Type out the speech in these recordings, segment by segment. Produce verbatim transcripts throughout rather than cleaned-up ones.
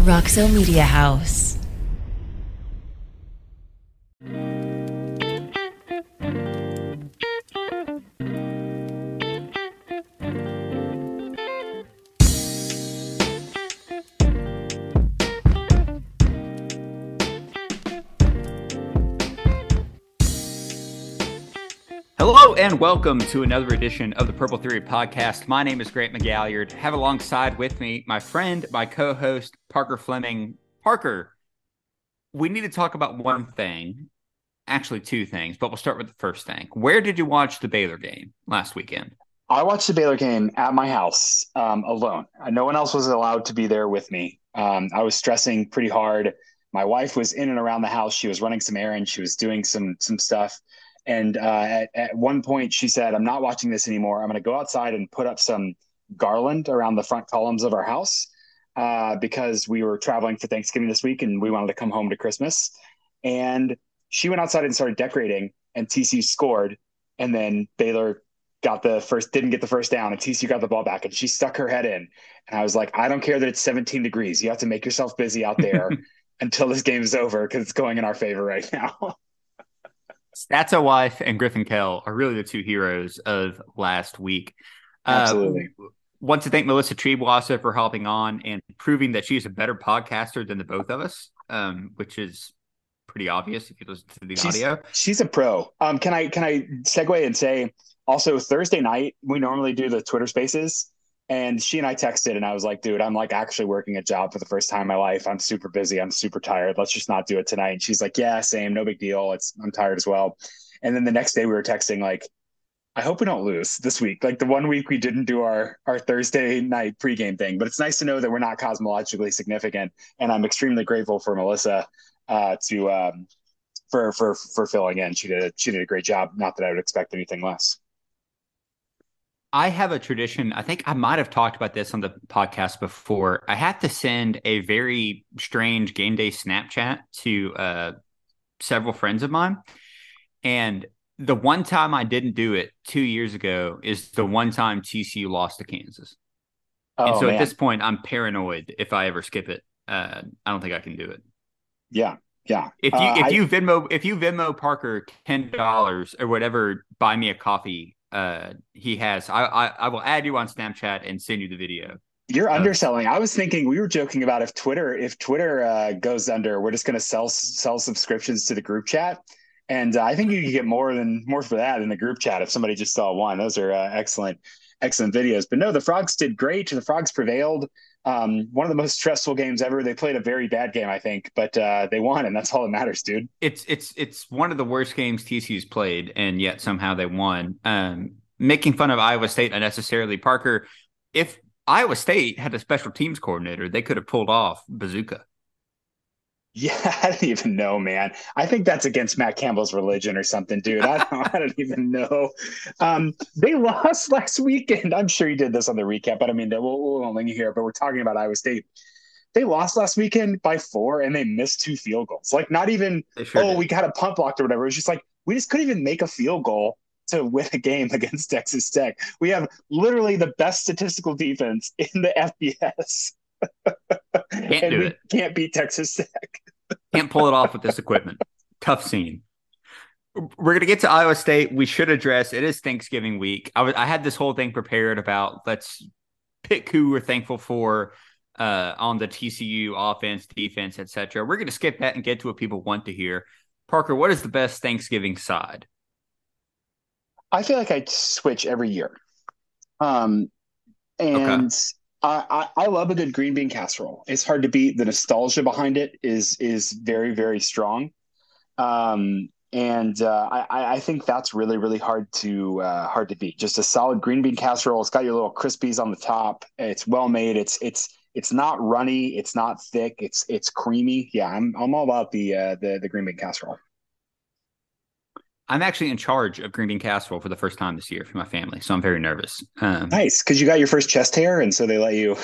Roxo Media House. Hello and welcome to another edition of the Purple Theory Podcast. My name is Grant McGalliard. Have alongside with me my friend, my co-host, Parker Fleming. Parker, we need to talk about one thing, actually two things, but we'll start with the first thing. Where did you watch the Baylor game last weekend? I watched the Baylor game at my house um, alone. No one else was allowed to be there with me. Um, I was stressing pretty hard. My wife was in and around the house. She was running some errands. She was doing some some stuff. And uh, at, at one point, she said, "I'm not watching this anymore. I'm going to go outside and put up some garland around the front columns of our house uh, because we were traveling for Thanksgiving this week and we wanted to come home to Christmas." And she went outside and started decorating, and T C U scored. And then Baylor got the first, didn't get the first down, and T C U got the ball back, and she stuck her head in. And I was like, I don't care that it's seventeen degrees. You have to make yourself busy out there until this game is over because it's going in our favor right now. Statsa Wife and Griffin Kell are really the two heroes of last week. Absolutely. Uh, want to thank Melissa Triebwasser for hopping on and proving that she's a better podcaster than the both of us, um, which is pretty obvious if you listen to the she's, audio. She's a pro. Um, can I can I segue and say also Thursday night we normally do the Twitter Spaces, and she and I texted, and I was like, dude, I'm like actually working a job for the first time in my life. I'm super busy. I'm super tired. Let's just not do it tonight. And she's like, yeah, same. No big deal. It's I'm tired as well. And then the next day we were texting like, I hope we don't lose this week. Like the one week we didn't do our, our Thursday night pregame thing, but it's nice to know that we're not cosmologically significant. And I'm extremely grateful for Melissa uh, to um, for for for filling in. She did a, she did a great job. Not that I would expect anything less. I have a tradition. I think I might have talked about this on the podcast before. I have to send a very strange game day Snapchat to uh, several friends of mine. And the one time I didn't do it two years ago is the one time T C U lost to Kansas. Oh, and so man. At this point, I'm paranoid if I ever skip it. Uh, I don't think I can do it. Yeah. Yeah. If you uh, if I, you Venmo if you Venmo Parker ten dollars or whatever, buy me a coffee. Uh, he has. I, I I will add you on Snapchat and send you the video. You're of, underselling. I was thinking we were joking about if Twitter if Twitter uh, goes under, we're just going to sell sell subscriptions to the group chat. And uh, I think you can get more than more for that in the group chat if somebody just saw one. Those are uh, excellent, excellent videos. But no, the Frogs did great. The Frogs prevailed. Um, one of the most stressful games ever. They played a very bad game, I think, but uh, they won, and that's all that matters, dude. It's it's it's one of the worst games T C U's played, and yet somehow they won. Um, making fun of Iowa State unnecessarily, Parker. If Iowa State had a special teams coordinator, they could have pulled off Bazooka. Yeah, I don't even know, man. I think that's against Matt Campbell's religion or something, dude. I don't, I don't even know. Um, they lost last weekend. I'm sure you did this on the recap, but I mean, we'll, we won't linger here. But we're talking about Iowa State. They lost last weekend by four, and they missed two field goals. Like, not even, Sure oh, did. we got a punt blocked or whatever. It was just like we just couldn't even make a field goal to win a game against Texas Tech. We have literally the best statistical defense in the F B S. Can't and do we it. Can't beat Texas Tech. Can't pull it off with this equipment. Tough scene. We're going to get to Iowa State. We should address it is Thanksgiving week. I was I had this whole thing prepared about let's pick who we're thankful for uh, on the T C U offense, defense, et cetera. We're going to skip that and get to what people want to hear. Parker, what is the best Thanksgiving side? I feel like I switch every year. Um, and Okay. I, I, I love a good green bean casserole. It's hard to beat. The nostalgia behind it is is very, very strong. Um, and uh, I, I think that's really, really hard to uh, hard to beat. Just a solid green bean casserole. It's got your little crispies on the top. It's well made. It's it's it's not runny. It's not thick. It's it's creamy. Yeah, I'm I'm all about the uh, the the green bean casserole. I'm actually in charge of green bean casserole for the first time this year for my family, so I'm very nervous. Um, Nice, because you got your first chest hair, and so they let you.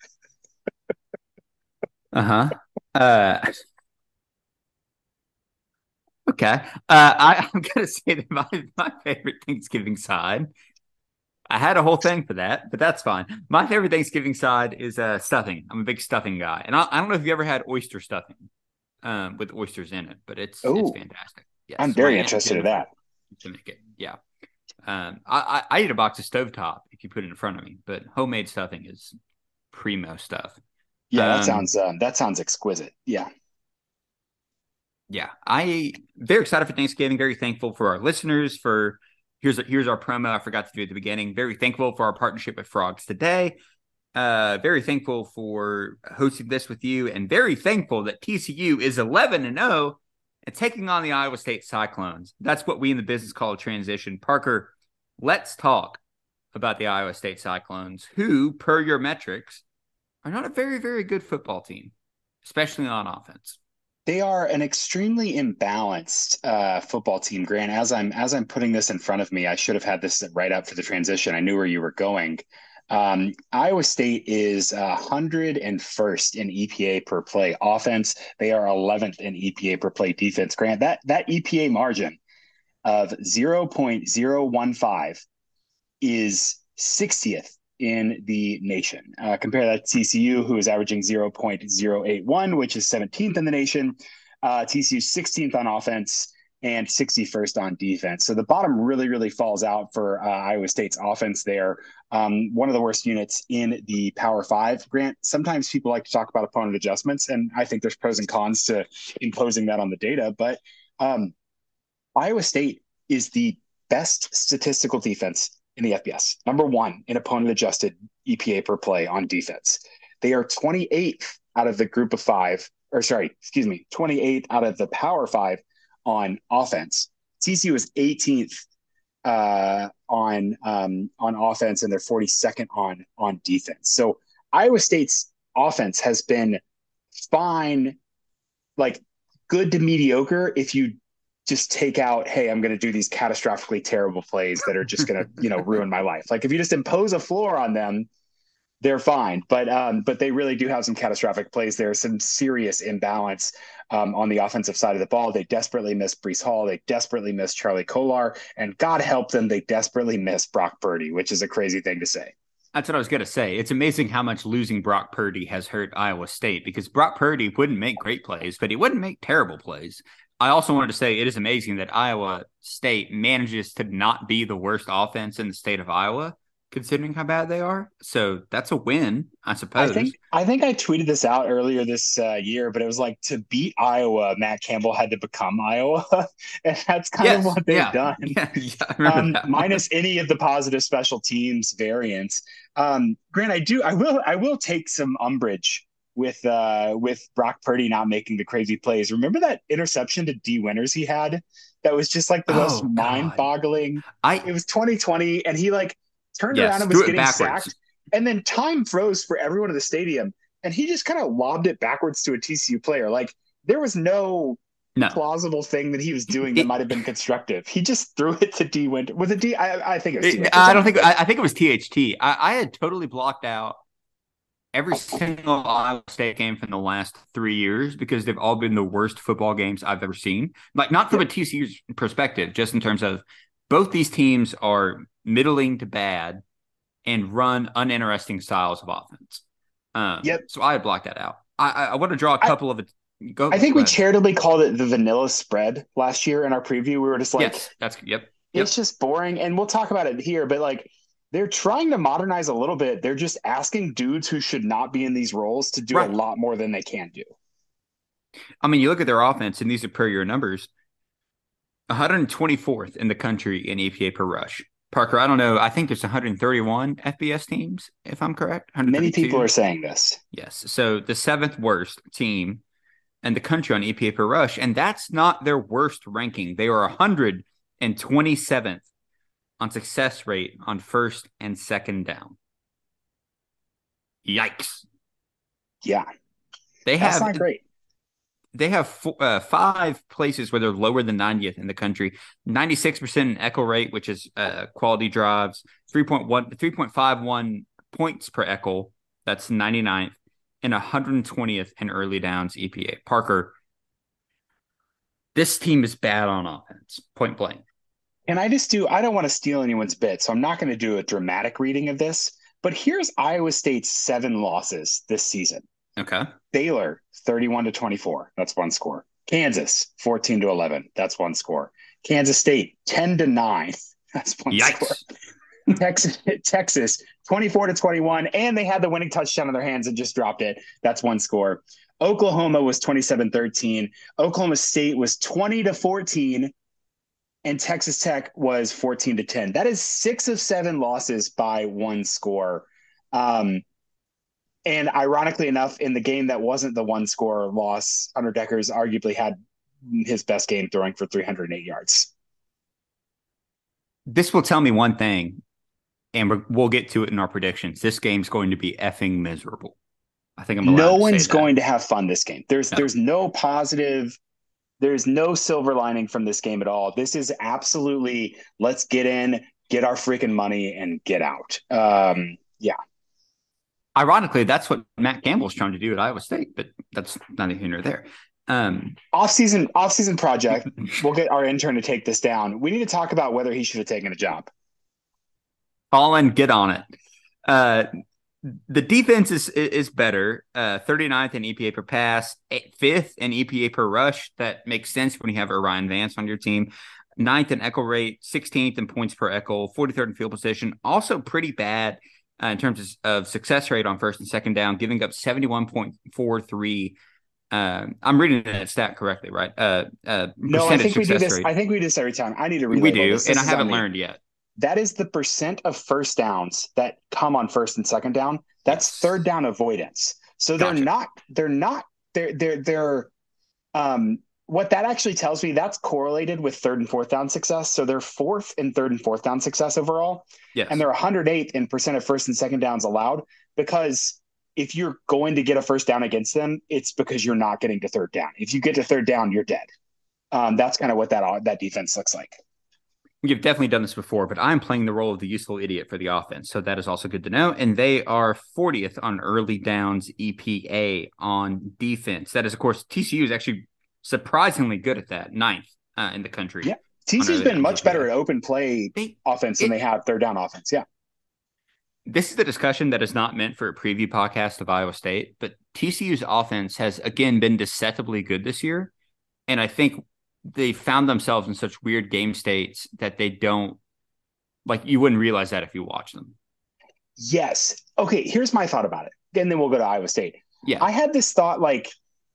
uh-huh. Uh Okay. Uh, I, I'm going to say that my, my favorite Thanksgiving side I had a whole thing for that, but that's fine. My favorite Thanksgiving side is uh, stuffing. I'm a big stuffing guy, and I, I don't know if you ever had oyster stuffing um, with oysters in it, but it's it's Oh, fantastic. I'm Yes, my very aunt interested in Jennifer that. used to make it. Yeah, um, I, I I eat a box of stovetop if you put it in front of me, but homemade stuffing is primo stuff. Yeah, that Um, sounds um, that sounds exquisite. Yeah. yeah, I very excited for Thanksgiving. Very thankful for our listeners. For here's here's our promo. I forgot to do at the beginning. Very thankful for our partnership with Frogs Today. Uh, very thankful for hosting this with you, and very thankful that T C U is eleven and zero and taking on the Iowa State Cyclones. That's what we in the business call a transition. Parker, let's talk about the Iowa State Cyclones, who, per your metrics, are not a very very good football team, especially on offense. They are an extremely imbalanced uh, football team, Grant. As I'm as I'm putting this in front of me, I should have had this right up for the transition. I knew where you were going. Um, Iowa State is uh, one hundred first in E P A per play offense. They are eleventh in E P A per play defense. Grant, that that E P A margin of zero point zero one five is sixtieth in the nation. Uh, compare that to T C U, who is averaging zero point zero eight one, which is seventeenth in the nation. Uh, T C U sixteenth on offense and sixty-first on defense. So the bottom really, really falls out for uh, Iowa State's offense there. Um, one of the worst units in the Power Five. Grant, sometimes people like to talk about opponent adjustments, and I think there's pros and cons to imposing that on the data. But um, Iowa State is the best statistical defense in the F B S, number one in opponent adjusted E P A per play on defense. They are twenty-eighth out of the group of five, or sorry, excuse me, twenty-eighth out of the Power Five on offense. T C U is eighteenth uh, on um, on offense, and they're forty-second on on defense. So Iowa State's offense has been fine, like good to mediocre if you just take out, hey, I'm going to do these catastrophically terrible plays that are just going to, you know, ruin my life. Like if you just impose a floor on them, they're fine. But um, but they really do have some catastrophic plays. There's some serious imbalance um, on the offensive side of the ball. They desperately miss Breece Hall. They desperately miss Charlie Kolar. And God help them, they desperately miss Brock Purdy, which is a crazy thing to say. That's what I was going to say. It's amazing how much losing Brock Purdy has hurt Iowa State, because Brock Purdy wouldn't make great plays, but he wouldn't make terrible plays. I also wanted to say it is amazing that Iowa State manages to not be the worst offense in the state of Iowa, considering how bad they are. So that's a win, I I suppose. think I think I tweeted this out earlier this uh, year, but it was like to beat Iowa, Matt Campbell had to become Iowa, and that's kind of Yes. what they've Yeah. done. Yeah. Yeah. I remember Um, that minus one. any of the positive special teams variants. Um, Grant, I do, I will, I will take some umbrage with uh, with Brock Purdy not making the crazy plays. Remember that interception to D Winters he had? That was just like the most Oh God. mind-boggling. I It was twenty twenty, and he like turned around yes, and was threw it getting backwards. sacked, and then time froze for everyone in the stadium, and he just kind of lobbed it backwards to a T C U player. Like there was no No. plausible thing that he was doing that It, might have been constructive. He just threw it to D Winter. Was it D? I, I think it was D it, Winters. I I'm don't not think good. I, I think it was T H T. I, I had totally blocked out every single Iowa State game from the last three years because they've all been the worst football games I've ever seen. Like not from Yep. a T C U's perspective, just in terms of both these teams are middling to bad and run uninteresting styles of offense. Um, Yep. so I had blocked that out. I, I, I want to draw a I, couple of it. Go, I think go we ahead. charitably called it the vanilla spread last year in our preview. We were just like, Yes, that's yep, it's yep. just boring. And we'll talk about it here, but like they're trying to modernize a little bit. They're just asking dudes who should not be in these roles to do a Right. lot more than they can do. I mean, you look at their offense, and these are per your numbers. one hundred twenty-fourth in the country in E P A per rush. Parker, I don't know. I think there's one hundred thirty-one F B S teams, if I'm correct. Many people one hundred thirty-two. are saying this. Yes. So the seventh worst team in the country on E P A per rush, and that's not their worst ranking. They are one hundred twenty-seventh on success rate on first and second down. Yikes. Yeah. They That's have not great. they have four, uh, five places where they're lower than ninetieth in the country. ninety-six percent in echo rate, which is uh, quality drives, three point one, three point five one points per echo. That's ninety-ninth, and one hundred twentieth in early downs E P A. Parker, this team is bad on offense, point blank. And I just do, I don't want to steal anyone's bit, so I'm not going to do a dramatic reading of this. But here's Iowa State's seven losses this season. Okay. Baylor, thirty-one to twenty-four. That's one score. Kansas, fourteen to eleven. That's one score. Kansas State, ten to nine. That's one Yikes. score. Texas, Texas, twenty-four to twenty-one. And they had the winning touchdown in their hands and just dropped it. That's one score. Oklahoma was twenty-seven thirteen. Oklahoma State was twenty to fourteen. And Texas Tech was fourteen to ten. That is six of seven losses by one score. Um, and ironically enough, in the game that wasn't the one score loss, Hunter Dekkers arguably had his best game throwing for three hundred eight yards. This will tell me one thing, and we're, we'll get to it in our predictions. This game's going to be effing miserable. I think I'm allowed No to one's say that. going to have fun this game. There's No. there's no positive. There's no silver lining from this game at all. This is absolutely let's get in, get our freaking money, and get out. Um, yeah. Ironically, that's what Matt Campbell's trying to do at Iowa State, but that's neither here nor there. Um, Off-season, off-season project. We'll get our intern to take this down. We need to talk about whether he should have taken a job. Colin, get on it. Uh, the defense is is better. Uh, thirty-ninth in E P A per pass, fifth in E P A per rush. That makes sense when you have Orion Vance on your team. Ninth in echo rate, sixteenth in points per echo, forty-third in field position. Also pretty bad uh, in terms of, of success rate on first and second down, giving up seventy-one point four three. Uh, I'm reading that stat correctly, right? Uh, uh, No, I think we do this. Rate. I think we do this every time. I need to read. We do, this. This and I is haven't on me. learned yet. That is the percent of first downs that come on first and second down. That's Yes. third down avoidance. So they're Gotcha. not, they're not, they're, they're, they're, um, what that actually tells me, that's correlated with third and fourth down success. So they're fourth in third and fourth down success overall. Yes. And they're one hundred eighth in percent of first and second downs allowed, because if you're going to get a first down against them, it's because you're not getting to third down. If you get to third down, you're dead. Um, that's kind of what that, that defense looks like. You've definitely done this before, but I'm playing the role of the useful idiot for the offense. So that is also good to know. And they are fortieth on early downs E P A on defense. That is, of course, T C U is actually surprisingly good at that, ninth uh, in the country. Yeah. T C U's been much better at open play they, offense than it, they have third down offense. Yeah. This is the discussion that is not meant for a preview podcast of Iowa State, but T C U's offense has, again, been deceptively good this year. And I think they found themselves in such weird game states that they don't, like, you wouldn't realize that if you watch them. Yes. Okay, here's my thought about it. And then we'll go to Iowa State. Yeah. I had this thought, like,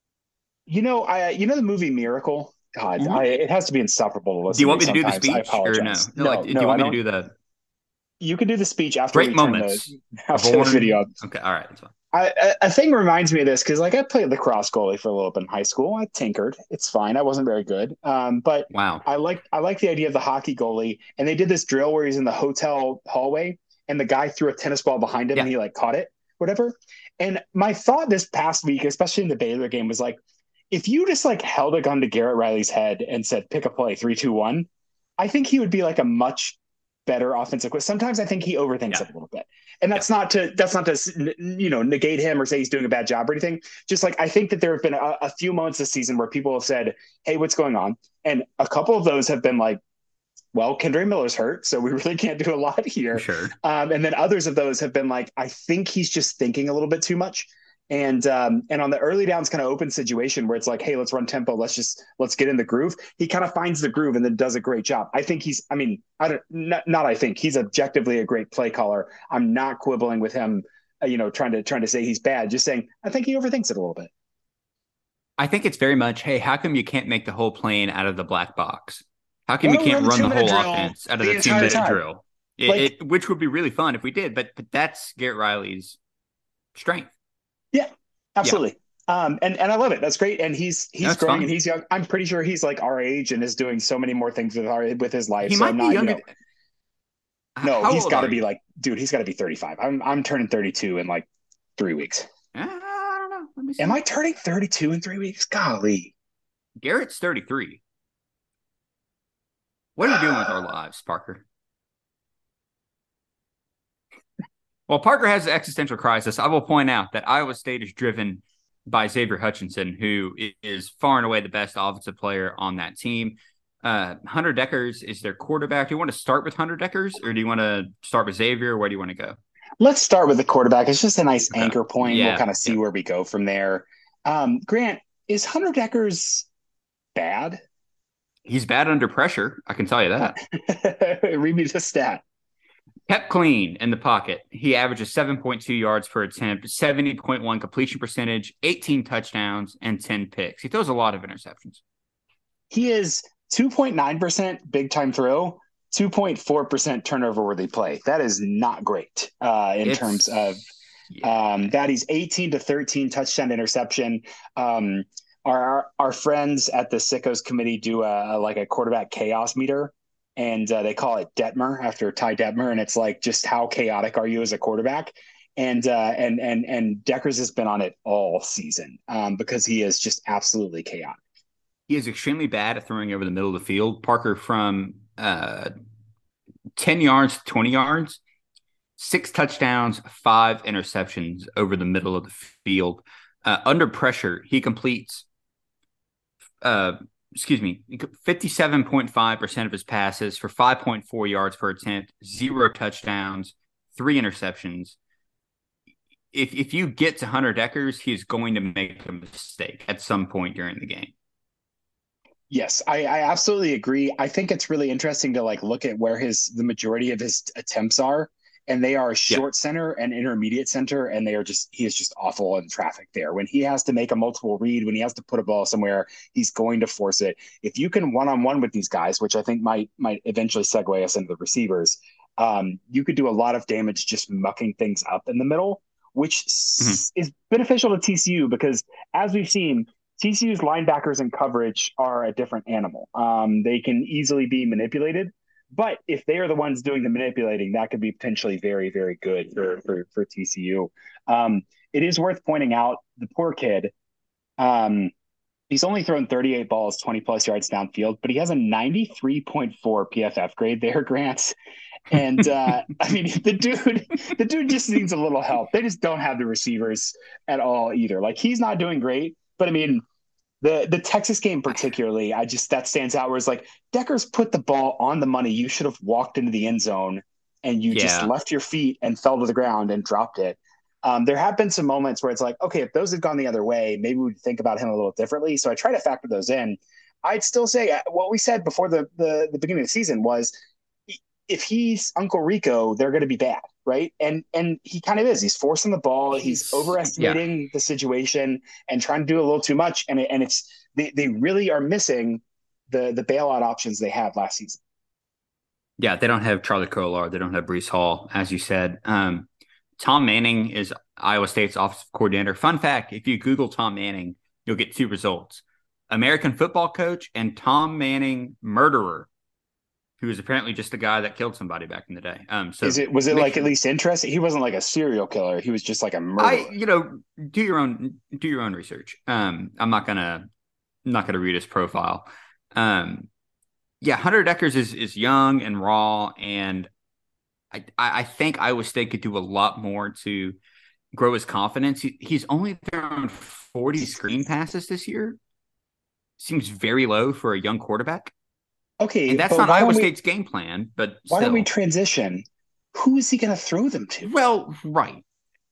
you know, I you know the movie Miracle? God, mm-hmm. I, it has to be insufferable to listen to. Do you want me to, to do the speech or no? no, like, no do you want I me to do the... You can do the speech after Great we moments. Turn the, after the video. Okay, all right. That's fine. I, a, a thing reminds me of this because, like, I played lacrosse goalie for a little bit in high school. I tinkered. It's fine. I wasn't very good. Um, but wow, I like I like the idea of the hockey goalie. And they did this drill where he's in the hotel hallway and the guy threw a tennis ball behind him yeah. and he like caught it, whatever. And my thought this past week, especially in the Baylor game, was like, if you just like held a gun to Garrett Riley's head and said, pick a play, three, two, one, I think he would be like a much better offensive. Sometimes I think he overthinks yeah. it a little bit. And that's yeah. not to that's not to you know negate him or say he's doing a bad job or anything. Just like I think that there have been a, a few moments this season where people have said, "Hey, what's going on?" And a couple of those have been like, "Well, Kendre Miller's hurt, so we really can't do a lot here." Sure. Um, and then others of those have been like, "I think he's just thinking a little bit too much." And um, and on the early downs kind of open situation where it's like, hey, let's run tempo, let's just let's get in the groove. He kind of finds the groove and then does a great job. I think he's, I mean, I don't not, not I think he's objectively a great play caller. I'm not quibbling with him, uh, you know, trying to trying to say he's bad. Just saying, I think he overthinks it a little bit. I think it's very much, hey, how come you can't make the whole plane out of the black box? How come well, you can't run the whole drill, offense out of the, the two minute time. drill? It, like, it, which would be really fun if we did, but but that's Garrett Riley's strength. Yeah. Absolutely. Yeah. Um, and, and I love it. That's great. And he's, he's That's growing fun. and he's young. I'm pretty sure he's like our age and is doing so many more things with our, with his life. He so might I'm be not, younger. You know, no, How he's got to be you? like, dude, he's got to be thirty-five. I'm, I'm turning thirty-two in like three weeks. Uh, I don't know. Let me see. Am I turning thirty-two in three weeks? Golly. Garrett's thirty-three. What are we doing with our lives, Parker? Well, Parker has an existential crisis. I will point out that Iowa State is driven by Xavier Hutchinson, who is far and away the best offensive player on that team. Uh, Hunter Deckers is their quarterback. Do you want to start with Hunter Deckers or do you want to start with Xavier? Where do you want to go? Let's start with the quarterback. It's just a nice Okay. anchor point. We'll Yeah. kind of see Yep. where we go from there. Um, Grant, is Hunter Deckers bad? He's bad under pressure. I can tell you that. Read me the stat. Kept clean in the pocket. He averages seven point two yards per attempt, seventy point one completion percentage, eighteen touchdowns, and ten picks. He throws a lot of interceptions. He is two point nine percent big time throw, two point four percent turnover worthy play. That is not great uh, in It's, terms of yeah. um, that. He's eighteen to thirteen touchdown interception. Um, our, our friends at the Sickos committee do a, a like a quarterback chaos meter, and uh, they call it Detmer after Ty Detmer, and it's like just how chaotic are you as a quarterback? And uh, and and and Deckers has been on it all season um, because he is just absolutely chaotic. He is extremely bad at throwing over the middle of the field. Parker, from uh, ten yards to twenty yards, six touchdowns, five interceptions over the middle of the field. Uh, under pressure, he completes, uh, excuse me, fifty-seven point five percent of his passes for five point four yards per attempt, zero touchdowns, three interceptions. If if you get to Hunter Deckers, he's going to make a mistake at some point during the game. Yes, I, I absolutely agree. I think it's really interesting to like look at where his the majority of his attempts are, and they are Yeah. short center and intermediate center, and they are just he is just awful in traffic there. When he has to make a multiple read, when he has to put a ball somewhere, he's going to force it. If you can one on one with these guys, which I think might might eventually segue us into the receivers, um, you could do a lot of damage just mucking things up in the middle, which Mhm. s- is beneficial to T C U because as we've seen, T C U's linebackers and coverage are a different animal. Um, they can easily be manipulated, but if they are the ones doing the manipulating, that could be potentially very, very good for for, for T C U. Um, it is worth pointing out the poor kid. Um, he's only thrown thirty-eight balls, twenty plus yards downfield, but he has a ninety-three point four P F F grade there, Grant. And uh, I mean, the dude, the dude just needs a little help. They just don't have the receivers at all either. Like he's not doing great, but I mean, the the Texas game particularly, I just that stands out where it's like Deckers put the ball on the money. You should have walked into the end zone and you just Yeah. left your feet and fell to the ground and dropped it. Um, there have been some moments where it's like, okay, if those had gone the other way, maybe we'd think about him a little differently. So I try to factor those in. I'd still say uh, what we said before the the, the beginning of the season was if he's Uncle Rico, they're going to be bad, right? And and he kind of is. He's forcing the ball. He's He's yeah. overestimating the situation and trying to do a little too much. And it, and it's they they really are missing the the bailout options they had last season. Yeah, they don't have Charlie Kolar. They don't have Brees Hall, as you said. Um, Tom Manning is Iowa State's offensive coordinator. Fun fact, if you Google Tom Manning, you'll get two results. American football coach and Tom Manning murderer, who was apparently just a guy that killed somebody back in the day. Um, so Is it was it make like sure, at least interesting? He wasn't like a serial killer. He was just like a I, murderer. you know, do your own do your own research. Um, I'm not gonna I'm not gonna read his profile. Um, yeah, Hunter Deckers is is young and raw, and I I think Iowa State could do a lot more to grow his confidence. He, he's only thrown forty screen passes this year. Seems very low for a young quarterback. Okay, And that's but not why don't Iowa we State's game plan, but why don't we still. transition? Who is he going to throw them to? Well, right.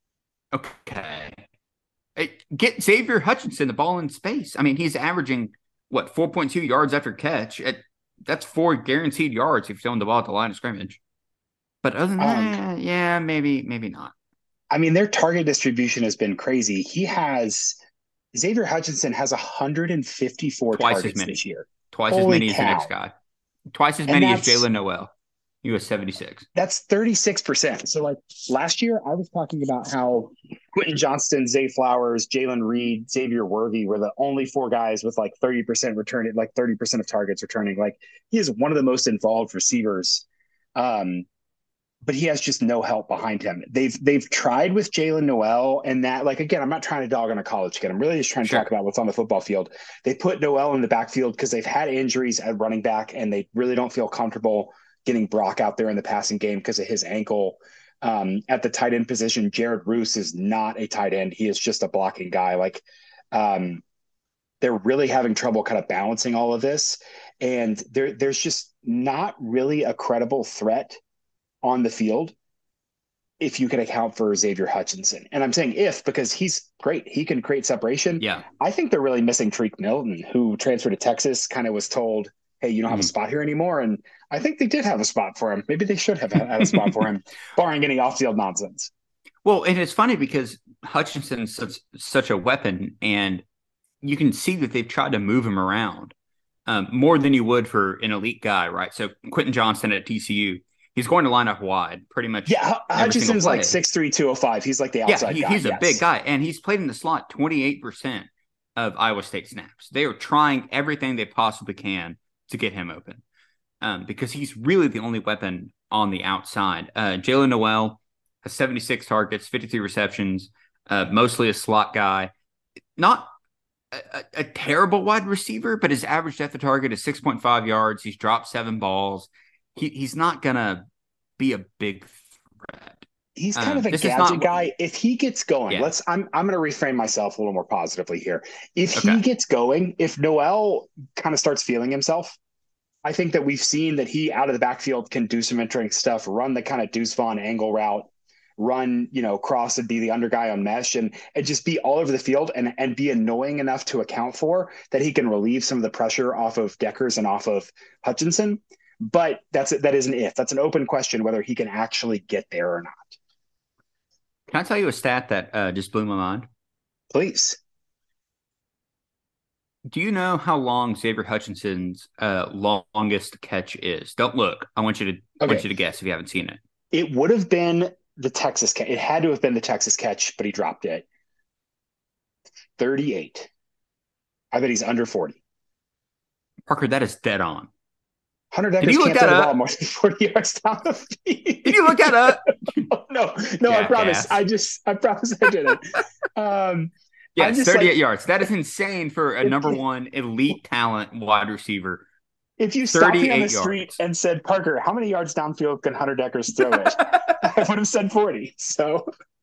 Okay. It, get Xavier Hutchinson the ball in space. I mean, he's averaging, what, four point two yards after catch. It, that's four guaranteed yards if you're throwing the ball at the line of scrimmage. But other than Um, that, yeah, maybe, maybe not. I mean, their target distribution has been crazy. He has Xavier Hutchinson has one hundred fifty-four Twice as targets many. this year. Twice as Holy many as the next cow. guy. Twice as And many as that's Jalen Noel. He was seventy-six. that's thirty-six percent. So like last year, I was talking about how Quentin Johnston, Zay Flowers, Jalen Reed, Xavier Worthy were the only four guys with like thirty percent returning, like thirty percent of targets returning. Like he is one of the most involved receivers. Um, but he has just no help behind him. They've they've tried with Jalen Noel and that, like, again, I'm not trying to dog on a college kid. I'm really just trying to talk Sure. about what's on the football field. They put Noel in the backfield because they've had injuries at running back and they really don't feel comfortable getting Brock out there in the passing game because of his ankle. Um, at the tight end position, Jared Roos is not a tight end. He is just a blocking guy. Like, um, they're really having trouble kind of balancing all of this. And there, there's just not really a credible threat on the field if you can account for Xavier Hutchinson. And I'm saying if, because he's great. He can create separation. Yeah. I think they're really missing Tariq Milton, who transferred to Texas, kind of was told, hey, you don't have mm-hmm. a spot here anymore. And I think they did have a spot for him. Maybe they should have had a spot for him, barring any off-field nonsense. Well, and it's funny because Hutchinson's such, such a weapon, and you can see that they've tried to move him around um, more than you would for an elite guy, right? So Quentin Johnston at T C U, he's going to line up wide pretty much. Yeah, Hutchinson's like six three, two oh five. He's like the outside yeah, he, guy. He's yes. a big guy, and he's played in the slot twenty-eight percent of Iowa State snaps. They are trying everything they possibly can to get him open um, because he's really the only weapon on the outside. Uh, Jalen Noel has seventy-six targets, fifty-three receptions, uh, mostly a slot guy. Not a, a terrible wide receiver, but his average depth of target is six point five yards. He's dropped seven balls. He, he's not going to be a big threat. He's kind um, of a gadget not, guy. If he gets going, yeah. let's. I'm I'm going to reframe myself a little more positively here. If okay. he gets going, if Noel kind of starts feeling himself, I think that we've seen that he out of the backfield can do some interesting stuff, run the kind of Deuce Vaughn angle route, run, you know, cross and be the under guy on mesh and, and just be all over the field and, and be annoying enough to account for that he can relieve some of the pressure off of Deckers and off of Hutchinson. But that's that is an if. That's an open question whether he can actually get there or not. Can I tell you a stat that uh, just blew my mind? Please. Do you know how long Xavier Hutchinson's uh, longest catch is? Don't look. I want you to okay. want you to guess if you haven't seen it. It would have been the Texas catch. It had to have been the Texas catch, but he dropped it. thirty-eight. I bet he's under forty. Parker, that is dead on. Hunter Deckers can't throw the ball more than forty yards down the field. Can you look that up? no, no, yeah, I promise. Gas. I just, I promise I didn't. Um, yeah, thirty-eight like, yards. That is insane for a number one elite talent wide receiver. If you stopped me on the street yards. and said, Parker, how many yards downfield can Hunter Deckers throw it? I would have said forty. So,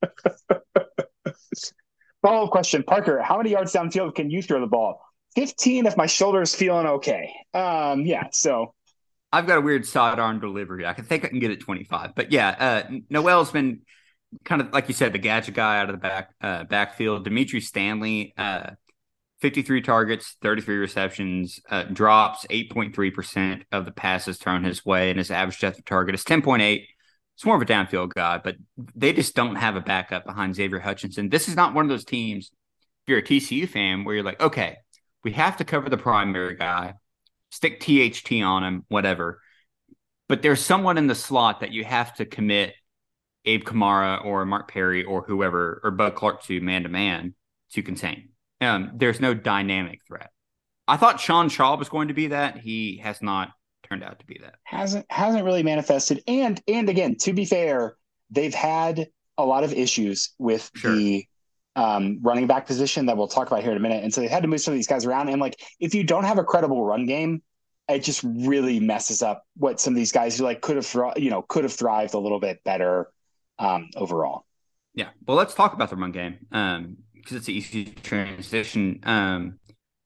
follow-up question, Parker, how many yards downfield can you throw the ball? fifteen if my shoulder's feeling okay. Um, yeah, so. I've got a weird sidearm delivery. I can think I can get it twenty-five. But yeah, uh, Noel's been kind of, like you said, the gadget guy out of the back uh, backfield. Dimitri Stanley, uh, fifty-three targets, thirty-three receptions, uh, drops eight point three percent of the passes thrown his way, and his average depth of target is ten point eight. It's more of a downfield guy, but they just don't have a backup behind Xavier Hutchinson. This is not one of those teams, if you're a T C U fan, where you're like, okay, we have to cover the primary guy, stick T H T on him, whatever. But there's someone in the slot that you have to commit Abe Kamara or Mark Perry or whoever, or Bud Clark to man-to-man to contain. Um, there's no dynamic threat. I thought Sean Shaw was going to be that. He has not turned out to be that. Hasn't hasn't really manifested. And and again, to be fair, they've had a lot of issues with sure. the um, running back position that we'll talk about here in a minute. And so they had to move some of these guys around. And like, if you don't have a credible run game, it just really messes up what some of these guys who like could have, you know, could have thrived a little bit better um, overall. Yeah. Well, let's talk about the run game um, because it's an easy transition. Um,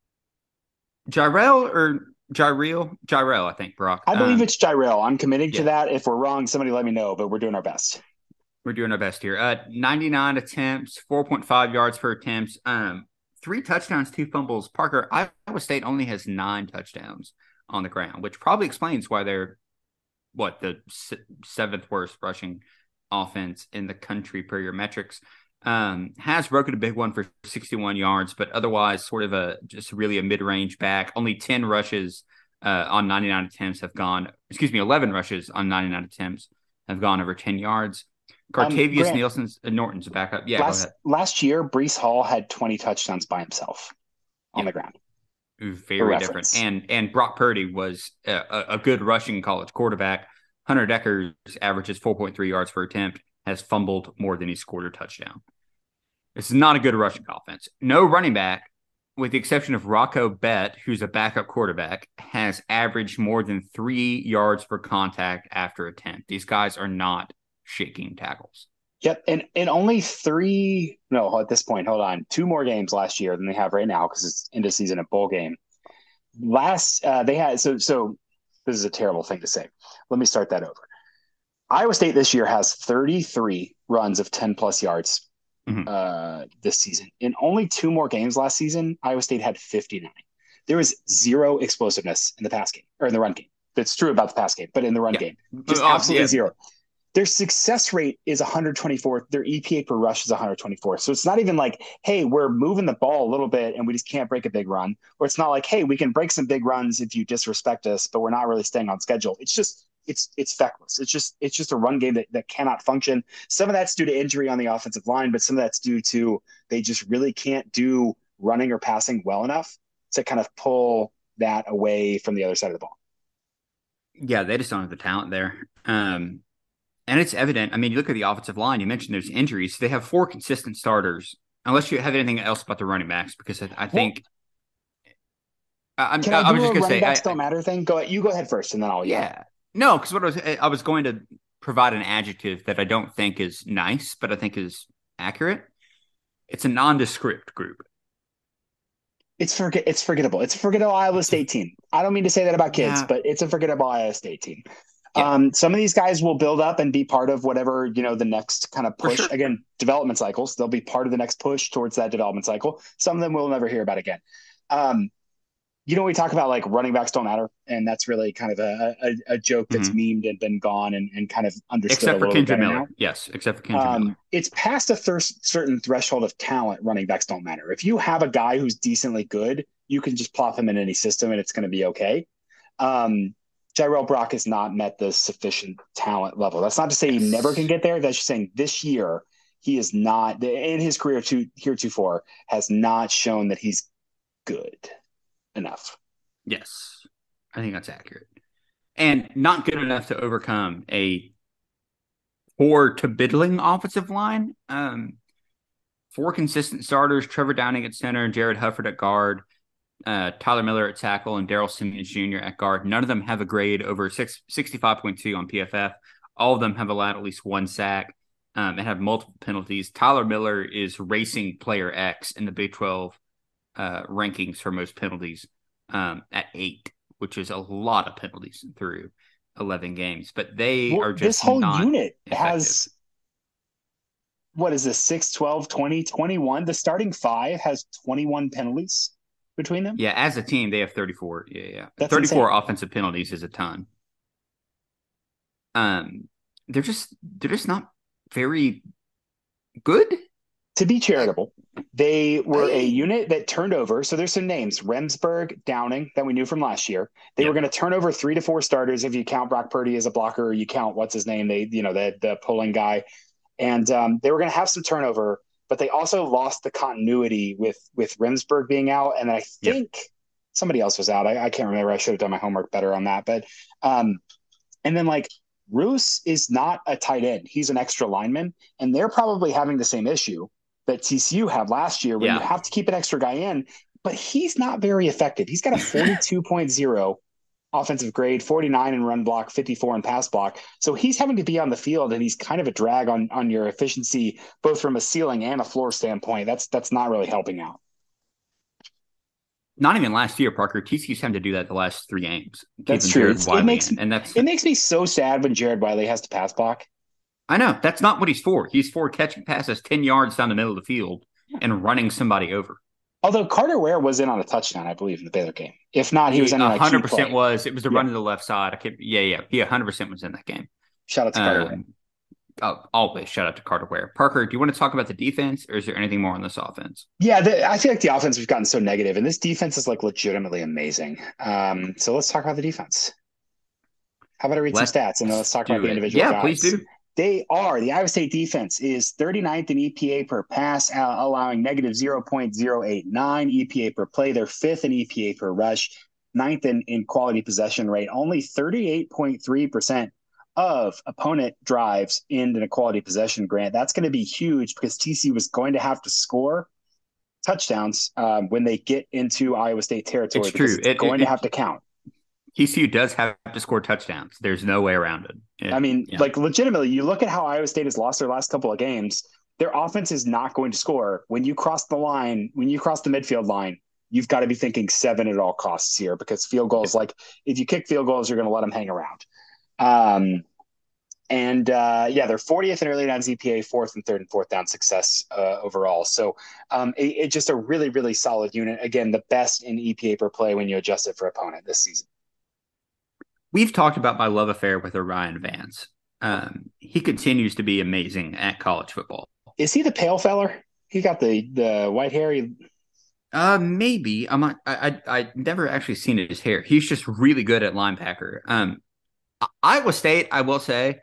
Jirel or Jireel? Jirel, I think, Brock. I believe um, it's Jirel. I'm committing yeah. to that. If we're wrong, somebody let me know, but we're doing our best. We're doing our best here. Uh, ninety-nine attempts, four point five yards per attempt, um, three touchdowns, two fumbles. Parker, Iowa State only has nine touchdowns on the ground, which probably explains why they're, what, the s- seventh worst rushing offense in the country per your metrics. Um, has broken a big one for sixty-one yards, but otherwise sort of a just really a mid-range back. Only ten rushes uh, on ninety-nine attempts have gone, excuse me, eleven rushes on ninety-nine attempts have gone over ten yards. Cartavius um, Nielsen's uh, Norton's a backup. Yeah, last, go ahead. Last year, Breece Hall had twenty touchdowns by himself on yeah. the ground. Very different. And and Brock Purdy was a, a good rushing college quarterback. Hunter Deckers averages four point three yards per attempt, has fumbled more than he scored a touchdown. This is not a good rushing offense. No running back, with the exception of Rocco Bett, who's a backup quarterback, has averaged more than three yards per contact after attempt. These guys are not shaking tackles. Yep. And and only three, no, at this point, hold on, two more games last year than they have right now because it's end of season a bowl game. Last, uh, they had, so, so this is a terrible thing to say. Let me start that over. Iowa State this year has thirty-three runs of ten plus yards Mm-hmm. uh, this season. In only two more games last season, Iowa State had fifty-nine. There was zero explosiveness in the pass game or in the run game. That's true about the pass game, but in the run Yeah. game, just Uh, absolutely yeah. zero. Their success rate is one hundred twenty-four. Their E P A per rush is one hundred twenty-four. So it's not even like, hey, we're moving the ball a little bit and we just can't break a big run. Or it's not like, hey, we can break some big runs if you disrespect us, but we're not really staying on schedule. It's just it's it's feckless. It's just it's just a run game that, that cannot function. Some of that's due to injury on the offensive line, but some of that's due to they just really can't do running or passing well enough to kind of pull that away from the other side of the ball. Yeah, they just don't have the talent there. Um, and it's evident. I mean, you look at the offensive line, you mentioned there's injuries. They have four consistent starters, unless you have anything else about the running backs, because I, I think. Well, I, can I, I I do was just a going to running say, backs I, don't matter thing? Go you go ahead first, and then I'll yeah. yeah. No, because what I was, I was going to provide an adjective that I don't think is nice, but I think is accurate. It's a nondescript group. It's forget it's forgettable. It's a forgettable Iowa State team. I don't mean to say that about kids, Yeah. but it's a forgettable Iowa State team. Yeah. Um, some of these guys will build up and be part of whatever, you know, the next kind of For push. sure. Again, development cycles. They'll be part of the next push towards that development cycle. Some of them we'll never hear about again. Um, you know, we talk about like running backs don't matter, and that's really kind of a, a, a joke that's Mhm. memed and been gone and, and kind of understood Except a for little bit Kendra better Miller. now. Yes, except for Kendra Um, Miller. it's past a thir- certain threshold of talent. Running backs don't matter. If you have a guy who's decently good, you can just plop him in any system and it's going to be okay. Um, Jirel Brock has not met the sufficient talent level. That's not to say Yes. he never can get there. That's just saying this year he is not in his career to heretofore has not shown that he's good enough. Yes, I think that's accurate. And not good enough to overcome a poor to middling offensive line. Um, four consistent starters: Trevor Downing at center, Jared Hufford at guard, uh, Tyler Miller at tackle, and Daryl Simmons Junior at guard. None of them have a grade over six, sixty-five point two on P F F. All of them have allowed at least one sack um, and have multiple penalties. Tyler Miller is racing player X in the Big twelve uh, rankings for most penalties um, at eight, which is a lot of penalties through eleven games. But they Well, are just this whole not unit effective. has what is this six, twelve, twenty, twenty-one? The starting five has twenty-one penalties between them. Yeah, as a team, they have thirty-four. Yeah, yeah. That's thirty-four insane. offensive penalties is a ton. Um, they're just they're just not very good. To be charitable, they were I- a unit that turned over. So there's some names: Remsburg, Downing, that we knew from last year. They Yep. were going to turn over three to four starters if you count Brock Purdy as a blocker, or you count what's his name, they you know the the pulling guy, and um, they were going to have some turnover. But they also lost the continuity with with Remsburg being out, and I Yep. think somebody else was out. I, I can't remember. I should have done my homework better on that. But um, and then like Roos is not a tight end; he's an extra lineman, and they're probably having the same issue that T C U had last year when Yeah. you have to keep an extra guy in, but he's not very effective. He's got a forty-two point oh offensive grade, forty-nine in run block, fifty-four in pass block. So he's having to be on the field, and he's kind of a drag on on your efficiency, both from a ceiling and a floor standpoint. That's that's not really helping out. Not even last year, Parker. T C U's having to do that the last three games. That's keeping true. Jared It's, Wiley it makes in, and that's it makes me so sad when Jared Wiley has to pass block. I know that's not what he's for. He's for catching passes ten yards down the middle of the field and running somebody over. Although Carter Ware was in on a touchdown, I believe, in the Baylor game. If not, he was in A on a key hundred percent play. was. It was the Yeah. run to the left side. I kept, yeah, yeah. He a hundred percent was in that game. Shout out to Carter Ware. Um, oh, always shout out to Carter Ware. Parker, do you want to talk about the defense, or is there anything more on this offense? Yeah, the, I feel like the offense we've gotten so negative, and this defense is like legitimately amazing. Um, so let's talk about the defense. How about I read Let's some stats and then let's talk do about the it. individual Yeah, guys. please do. They are the Iowa State defense is thirty-ninth in E P A per pass, uh, allowing negative zero point zero eight nine E P A per play. They're fifth in E P A per rush, ninth in, in quality possession rate. Only thirty-eight point three percent of opponent drives in an equality possession, Grant. That's going to be huge because T C U was going to have to score touchdowns um, when they get into Iowa State territory. It's true. It's It, going it, to have to count. T C U does have to score touchdowns. There's no way around it. it I mean, yeah. like legitimately, you look at how Iowa State has lost their last couple of games. Their offense is not going to score. When you cross the line, when you cross the midfield line, you've got to be thinking seven at all costs here because field goals, like if you kick field goals, you're going to let them hang around. Um, and uh, yeah, they're fortieth in early downs E P A, fourth and third and fourth down success uh, overall. So um, it, it just a really, really solid unit. Again, the best in E P A per play when you adjust it for opponent this season. We've talked about my love affair with Orion Vance. Um, he continues to be amazing at college football. Is he the pale feller? He got the the white hair. He... Uh, maybe I'm not. I, I I never actually seen his hair. He's just really good at linebacker. Um, Iowa State, I will say,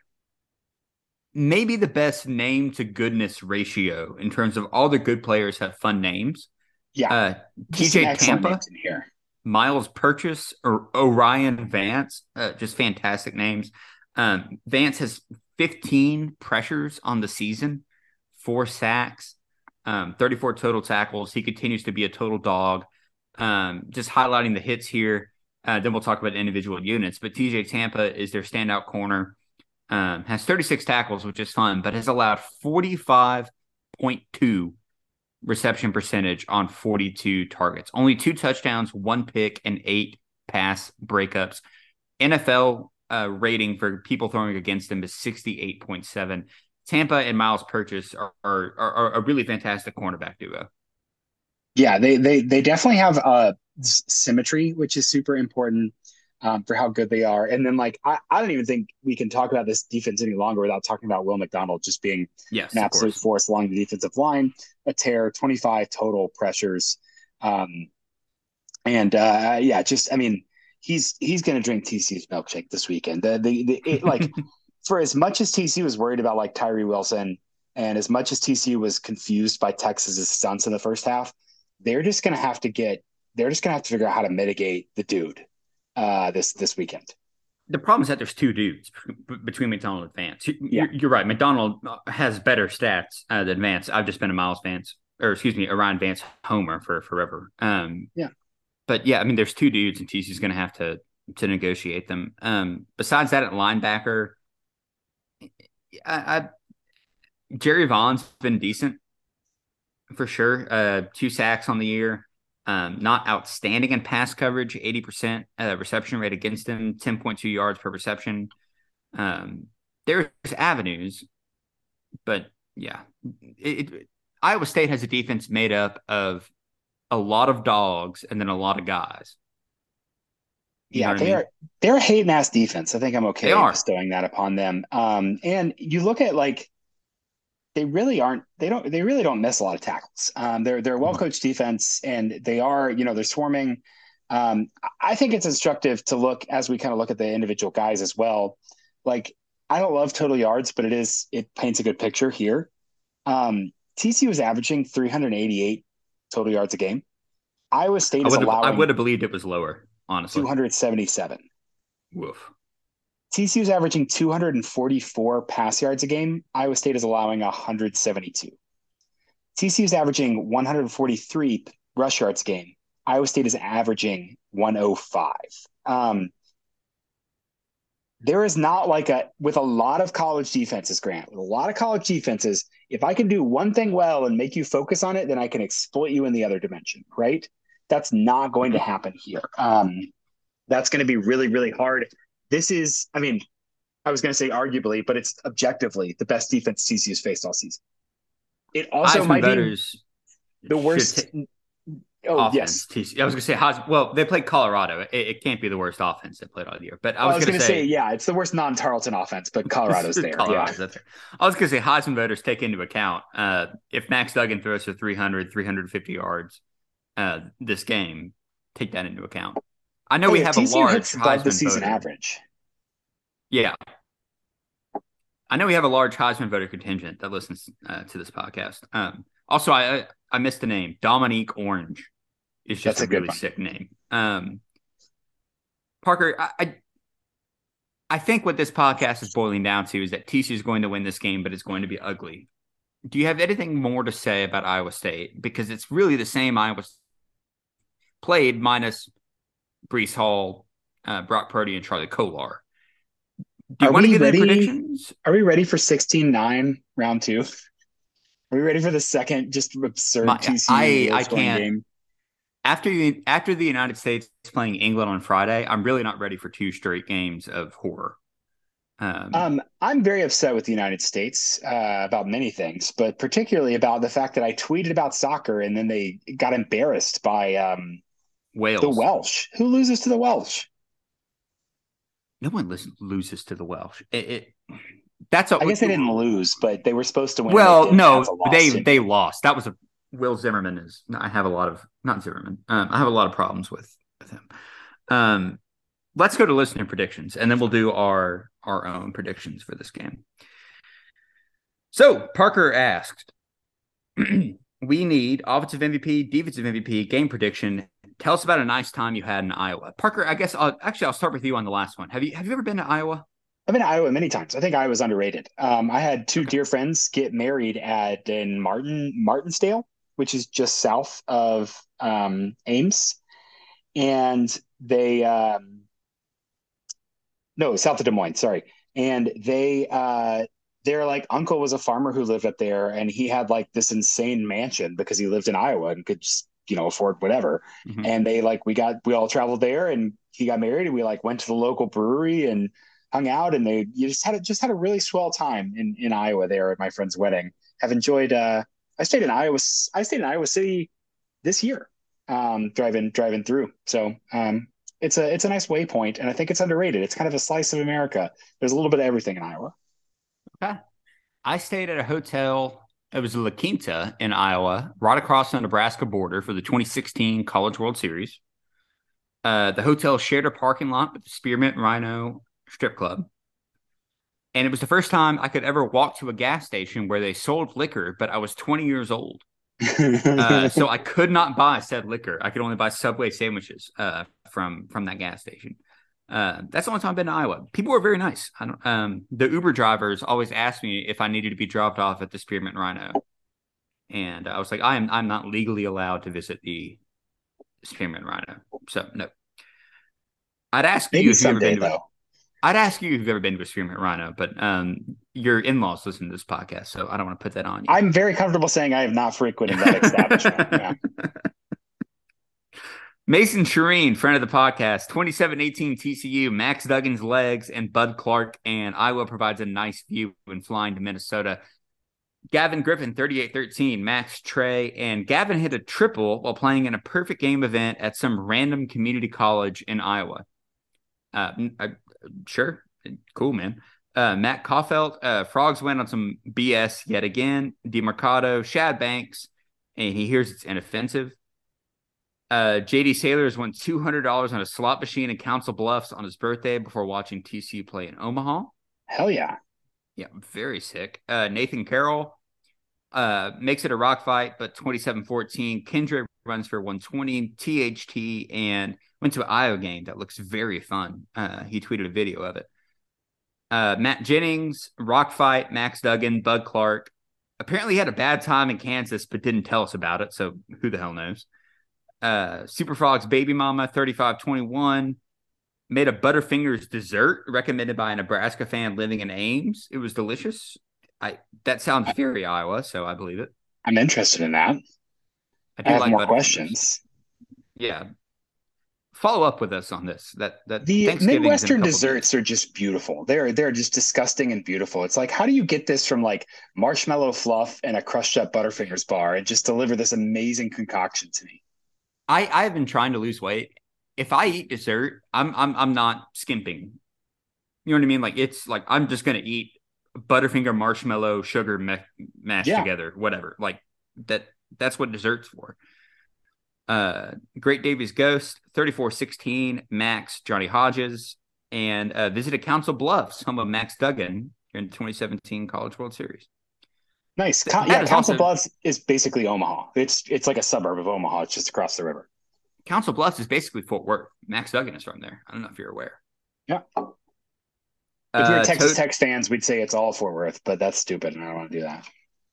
maybe the best name to goodness ratio in terms of all the good players have fun names. Yeah, uh, T J Tampa in here. Miles Purchase or Orion Vance, uh, just fantastic names. Um, Vance has fifteen pressures on the season, four sacks, um, thirty-four total tackles. He continues to be a total dog. Um, just highlighting the hits here. Uh, then we'll talk about individual units. But T J Tampa is their standout corner. Um, has thirty-six tackles, which is fun, but has allowed forty-five point two reception percentage on forty-two targets. Only two touchdowns, one pick, and eight pass breakups. N F L uh, rating for people throwing against him is sixty-eight point seven. Tampa and Miles Purchase are, are, are a really fantastic cornerback duo. Yeah, they they they definitely have uh, symmetry, which is super important um, for how good they are. And then, like, I, I don't even think we can talk about this defense any longer without talking about Will McDonald just being yes, an absolute force along the defensive line. A tear, twenty-five total pressures, um, and uh, yeah, just I mean, he's he's going to drink T C U's milkshake this weekend. The the, the it, like for as much as T C U was worried about like Tyree Wilson, and as much as T C U was confused by Texas's stunts in the first half, they're just going to have to get they're just going to have to figure out how to mitigate the dude uh, this this weekend. The problem is that there's two dudes between McDonald and Vance. You're, yeah. you're right. McDonald has better stats uh, than Vance. I've just been a Miles Vance, or excuse me, Orion Vance homer for forever. Um, yeah. But yeah, I mean, there's two dudes, and T C's going to have to to negotiate them. Um, besides that, at linebacker, I, I Jerry Vaughn's been decent for sure. Uh, two sacks on the year. Um, not outstanding in pass coverage, eighty percent uh, reception rate against him, ten point two yards per reception. Um, there's avenues, but yeah, it, it, Iowa State has a defense made up of a lot of dogs and then a lot of guys. You yeah, they I mean? are they're a hate ass defense. I think I'm okay bestowing that upon them. Um, and you look at like they really aren't they don't they really don't miss a lot of tackles. Um, they're they're a well coached defense, and they are you know they're swarming. Um, I think it's instructive to look as we kind of look at the individual guys as well. Like I don't love total yards, but it is it paints a good picture here. Um, T C U is averaging three hundred eighty-eight total yards a game. Iowa State is I allowing. I would have believed it was lower, honestly. two hundred seventy-seven. Woof. T C U is averaging two hundred forty-four pass yards a game. Iowa State is allowing one hundred seventy-two. T C U is averaging one hundred forty-three rush yards a game. Iowa State is averaging one oh five. Um, there is not like a, with a lot of college defenses, Grant, with a lot of college defenses, if I can do one thing well and make you focus on it, then I can exploit you in the other dimension, right? That's not going to happen here. Um, that's going to be really, really hard. This is, I mean, I was going to say arguably, but it's objectively the best defense T C U's faced all season. It also Heisman might voters be the worst. T- oh, offense. yes. T C U. I was going to say, Heisman, well, they played Colorado. It, it can't be the worst offense they played all year. But I was, I was going to say, say, yeah, it's the worst non-Tarleton offense, but Colorado's there. Colorado's yeah. there. I was going to say, Heisman voters take into account uh, if Max Duggan throws for three hundred, three hundred fifty yards uh, this game, take that into account. I know hey, we have T C U a large hits above Heisman the season voter. average. Yeah. I know we have a large Heisman voter contingent that listens uh, to this podcast. Um, also, I I missed the name. Dominique Orange is just That's a, a really sick name. Um, Parker, I, I I think what this podcast is boiling down to is that T C U is going to win this game, but it's going to be ugly. Do you have anything more to say about Iowa State? Because it's really the same Iowa played minus Breece Hall, uh, Brock Purdy and Charlie Kolar. Do you Are want to we get ready? any predictions? Are we ready for sixteen nine round two? Are we ready for the second just absurd My, T C U I low I scoring can't. game? After the after the United States playing England on Friday, I'm really not ready for two straight games of horror. Um, Um, I'm very upset with the United States uh, about many things, but particularly about the fact that I tweeted about soccer and then they got embarrassed by um, the Wales. Welsh. Who loses to the Welsh? No one listen, loses to the Welsh. It, it that's a I guess they didn't lose, but they were supposed to win. well, And they no, That's a loss they to me. they lost. That was a Will Zimmerman is. I have a lot of not Zimmerman. Um, I have a lot of problems with with him. Um, let's go to listener predictions, and then we'll do our our own predictions for this game. So Parker asked, "We need offensive M V P, defensive M V P, game prediction. Tell us about a nice time you had in Iowa." Parker, I guess I'll actually I'll start with you on the last one. Have you have you ever been to Iowa? I've been to Iowa many times. I think Iowa's underrated. Um, I had two Okay. dear friends get married at in Martin Martinsdale, which is just south of um, Ames, and they um, no south of Des Moines. Sorry, and they uh, their like uncle was a farmer who lived up there, and he had like this insane mansion because he lived in Iowa and could just you know afford whatever. Mm-hmm. And they like we got we all traveled there, and he got married, and we like went to the local brewery and hung out, and they you just had a, just had a really swell time in, in Iowa there at my friend's wedding. Have enjoyed. Uh, I stayed in Iowa. I stayed in Iowa City this year, um, driving driving through. So um, it's a it's a nice waypoint, and I think it's underrated. It's kind of a slice of America. There's a little bit of everything in Iowa. Okay. I stayed at a hotel. It was La Quinta in Iowa, right across the Nebraska border for the twenty sixteen College World Series. Uh, the hotel shared a parking lot with the Spearmint Rhino Strip Club. And it was the first time I could ever walk to a gas station where they sold liquor, but I was twenty years old. Uh, so I could not buy said liquor. I could only buy Subway sandwiches uh, from from that gas station. Uh, that's the only time I've been to Iowa. People were very nice. I don't, um, the Uber drivers always asked me if I needed to be dropped off at the Spearmint Rhino, and I was like, I am I'm not legally allowed to visit the Spearmint Rhino, so no. I'd ask Maybe you if you've ever someday, been to. A, though. I'd ask you if you've ever been to a Spearmint Rhino, but um, your in-laws listen to this podcast, so I don't want to put that on you. I'm very comfortable saying I have not frequented that establishment. Yeah. Mason Shireen, friend of the podcast, twenty-seven eighteen T C U, Max Duggan's legs, and Bud Clark, and Iowa provides a nice view when flying to Minnesota. Gavin Griffin, thirty-eight thirteen, Max Trey, and Gavin hit a triple while playing in a perfect game event at some random community college in Iowa. Uh, I, sure. Cool, man. Uh, Matt Caulfield, uh, Frogs went on some B S yet again. DeMarcado, Shad Banks, and he hears it's inoffensive. Uh, J D Sailors won two hundred dollars on a slot machine in Council Bluffs on his birthday before watching T C U play in Omaha. Hell yeah. Yeah, very sick. Uh, Nathan Carroll uh, makes it a rock fight, but twenty-seven fourteen. Kendra runs for one twenty. T H T and went to an Iowa game that looks very fun. Uh, he tweeted a video of it. Uh, Matt Jennings, rock fight, Max Duggan, Bud Clark. Apparently he had a bad time in Kansas, but didn't tell us about it, so who the hell knows? Uh, Super Frogs Baby Mama, thirty-five twenty-one. Made a Butterfingers dessert recommended by a Nebraska fan living in Ames. It was delicious. I That sounds very Iowa, so I believe it. I'm interested in that. I, I have like more questions. Yeah. Follow up with us on this. That that The Midwestern desserts are just beautiful. They're they're just disgusting and beautiful. It's like, how do you get this from like marshmallow fluff and a crushed up Butterfingers bar and just deliver this amazing concoction to me? I, I've been trying to lose weight. If I eat dessert, I'm I'm I'm not skimping. You know what I mean? Like it's like I'm just gonna eat Butterfinger, marshmallow, sugar me- mashed Yeah. together, whatever. Like that. That's what dessert's for. Uh, Great Davies Ghost, thirty-four sixteen, Max, Johnny Hodges, and uh, visited Council Bluffs, home of Max Duggan in the twenty seventeen College World Series. Nice. Con- Yeah, yeah, there's Council also- Bluffs is basically Omaha. It's it's like a suburb of Omaha. It's just across the river. Council Bluffs is basically Fort Worth. Max Duggan is from there. I don't know if you're aware. Yeah. If we were Uh, Texas Toad- Tech fans, we'd say it's all Fort Worth, but that's stupid, and I don't want to do that.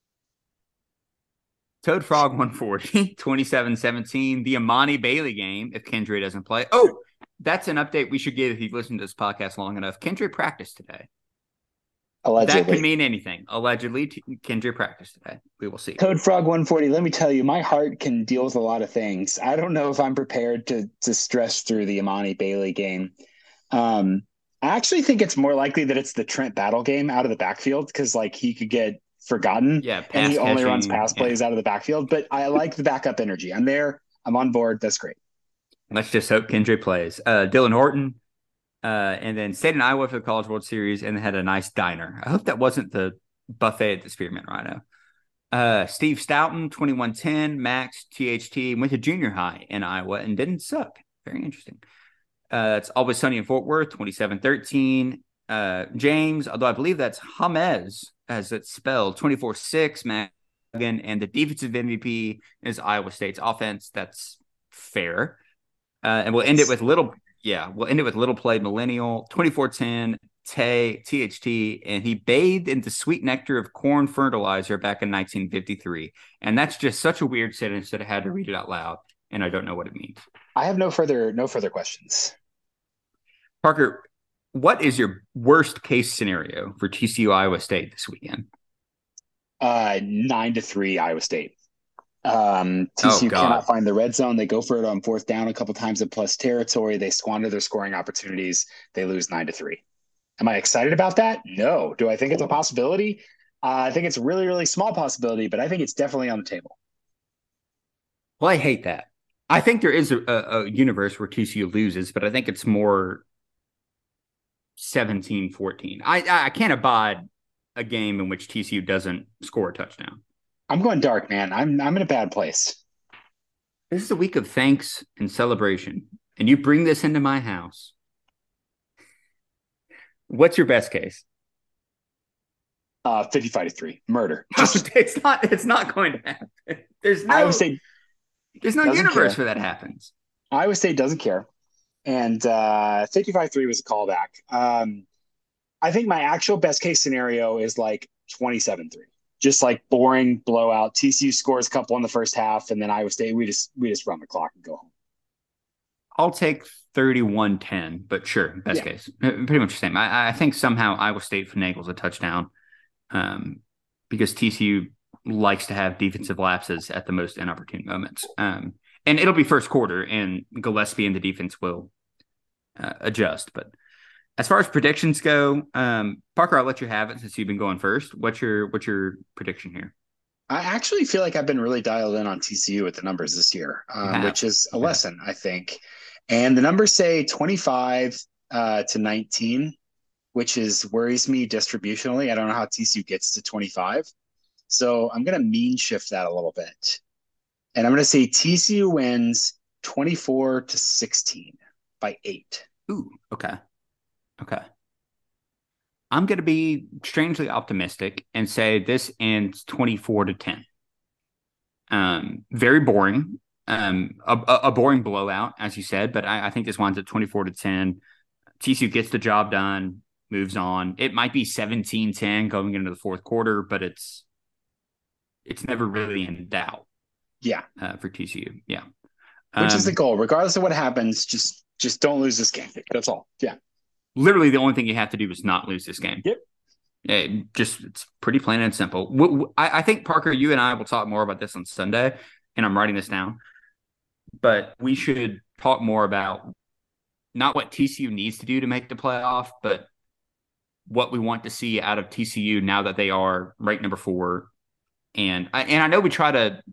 Toad Frog one forty, twenty-seven seventeen, the Amani Bailey game if Kendra doesn't play. Oh, that's an update we should give if you've listened to this podcast long enough. Kendra practiced today. Allegedly. That could mean anything. Allegedly, Kendra practiced today. We will see. Code Frog one forty. Let me tell you, my heart can deal with a lot of things. I don't know if I'm prepared to to stress through the Amani Bailey game. Um, I actually think it's more likely that it's the Trent Battle game out of the backfield because like he could get forgotten. Yeah, and he only catching, runs pass plays yeah. out of the backfield. But I like the backup energy. I'm there. I'm on board. That's great. Let's just hope Kendra plays. Uh, Dylan Horton. Uh, and then stayed in Iowa for the College World Series and had a nice diner. I hope that wasn't the buffet at the Spearmint Rhino. Uh, Steve Stoughton, twenty-one ten, Max, T H T, went to junior high in Iowa and didn't suck. Very interesting. Uh, it's Always Sunny in Fort Worth, twenty-seven thirteen. Uh, James, although I believe that's James, as it's spelled, twenty-four six, Max. And the defensive M V P is Iowa State's offense. That's fair. Uh, and we'll end it with little... Yeah, we'll end it with Little Play Millennial, twenty-four ten, Tay, T H T, and he bathed in the sweet nectar of corn fertilizer back in nineteen fifty-three. And that's just such a weird sentence that I had to read it out loud, and I don't know what it means. I have no further no further questions. Parker, what is your worst case scenario for T C U Iowa State this weekend? Uh, nine to three Iowa State. Um, T C U oh, cannot find the red zone. They go for it on fourth down a couple times in plus territory. They squander their scoring opportunities. They lose nine to three. Am I excited about that? No. Do I think it's a possibility? Uh, I think it's a really, really small possibility, but I think it's definitely on the table. Well, I hate that. I think there is a, a, a universe where T C U loses, but I think it's more seventeen fourteen. I, I can't abide a game in which T C U doesn't score a touchdown. I'm going dark, man. I'm I'm in a bad place. This is a week of thanks and celebration, and you bring this into my house. What's your best case? Uh, fifty-five to three, murder. Just, it's not. It's not going to happen. There's no. Iowa State there's no universe care. where that happens. Iowa State doesn't care, and uh, fifty-five three was a callback. Um, I think my actual best case scenario is like twenty-seven three. Just like boring blowout. T C U scores a couple in the first half, and then Iowa State, we just we just run the clock and go home. I'll take thirty-one ten, but sure, best yeah. case. Pretty much the same. I, I think somehow Iowa State finagles a touchdown um, because T C U likes to have defensive lapses at the most inopportune moments. Um, and it'll be first quarter, and Gillespie and the defense will uh, adjust. But as far as predictions go, um, Parker, I'll let you have it since you've been going first. What's your what's your prediction here? I actually feel like I've been really dialed in on T C U with the numbers this year, um, which is a lesson, I think. And the numbers say twenty-five uh, to nineteen, which is worries me distributionally. I don't know how T C U gets to twenty-five. So I'm going to mean shift that a little bit. And I'm going to say T C U wins twenty-four to sixteen by eight. Ooh, okay. Okay. I'm going to be strangely optimistic and say this ends twenty-four to ten. Um, very boring. Um, a, a boring blowout, as you said, but I, I think this winds at twenty-four to ten. T C U gets the job done, moves on. It might be seventeen ten going into the fourth quarter, but it's it's never really in doubt. Yeah. Uh, for T C U. Yeah. Which um, is the goal. Regardless of what happens, just just don't lose this game. That's all. Yeah. Literally, the only thing you have to do is not lose this game. Yep. It just it's pretty plain and simple. I, I think, Parker, you and I will talk more about this on Sunday, and I'm writing this down. But we should talk more about not what T C U needs to do to make the playoff, but what we want to see out of T C U now that they are ranked number four. And I, and I know we try to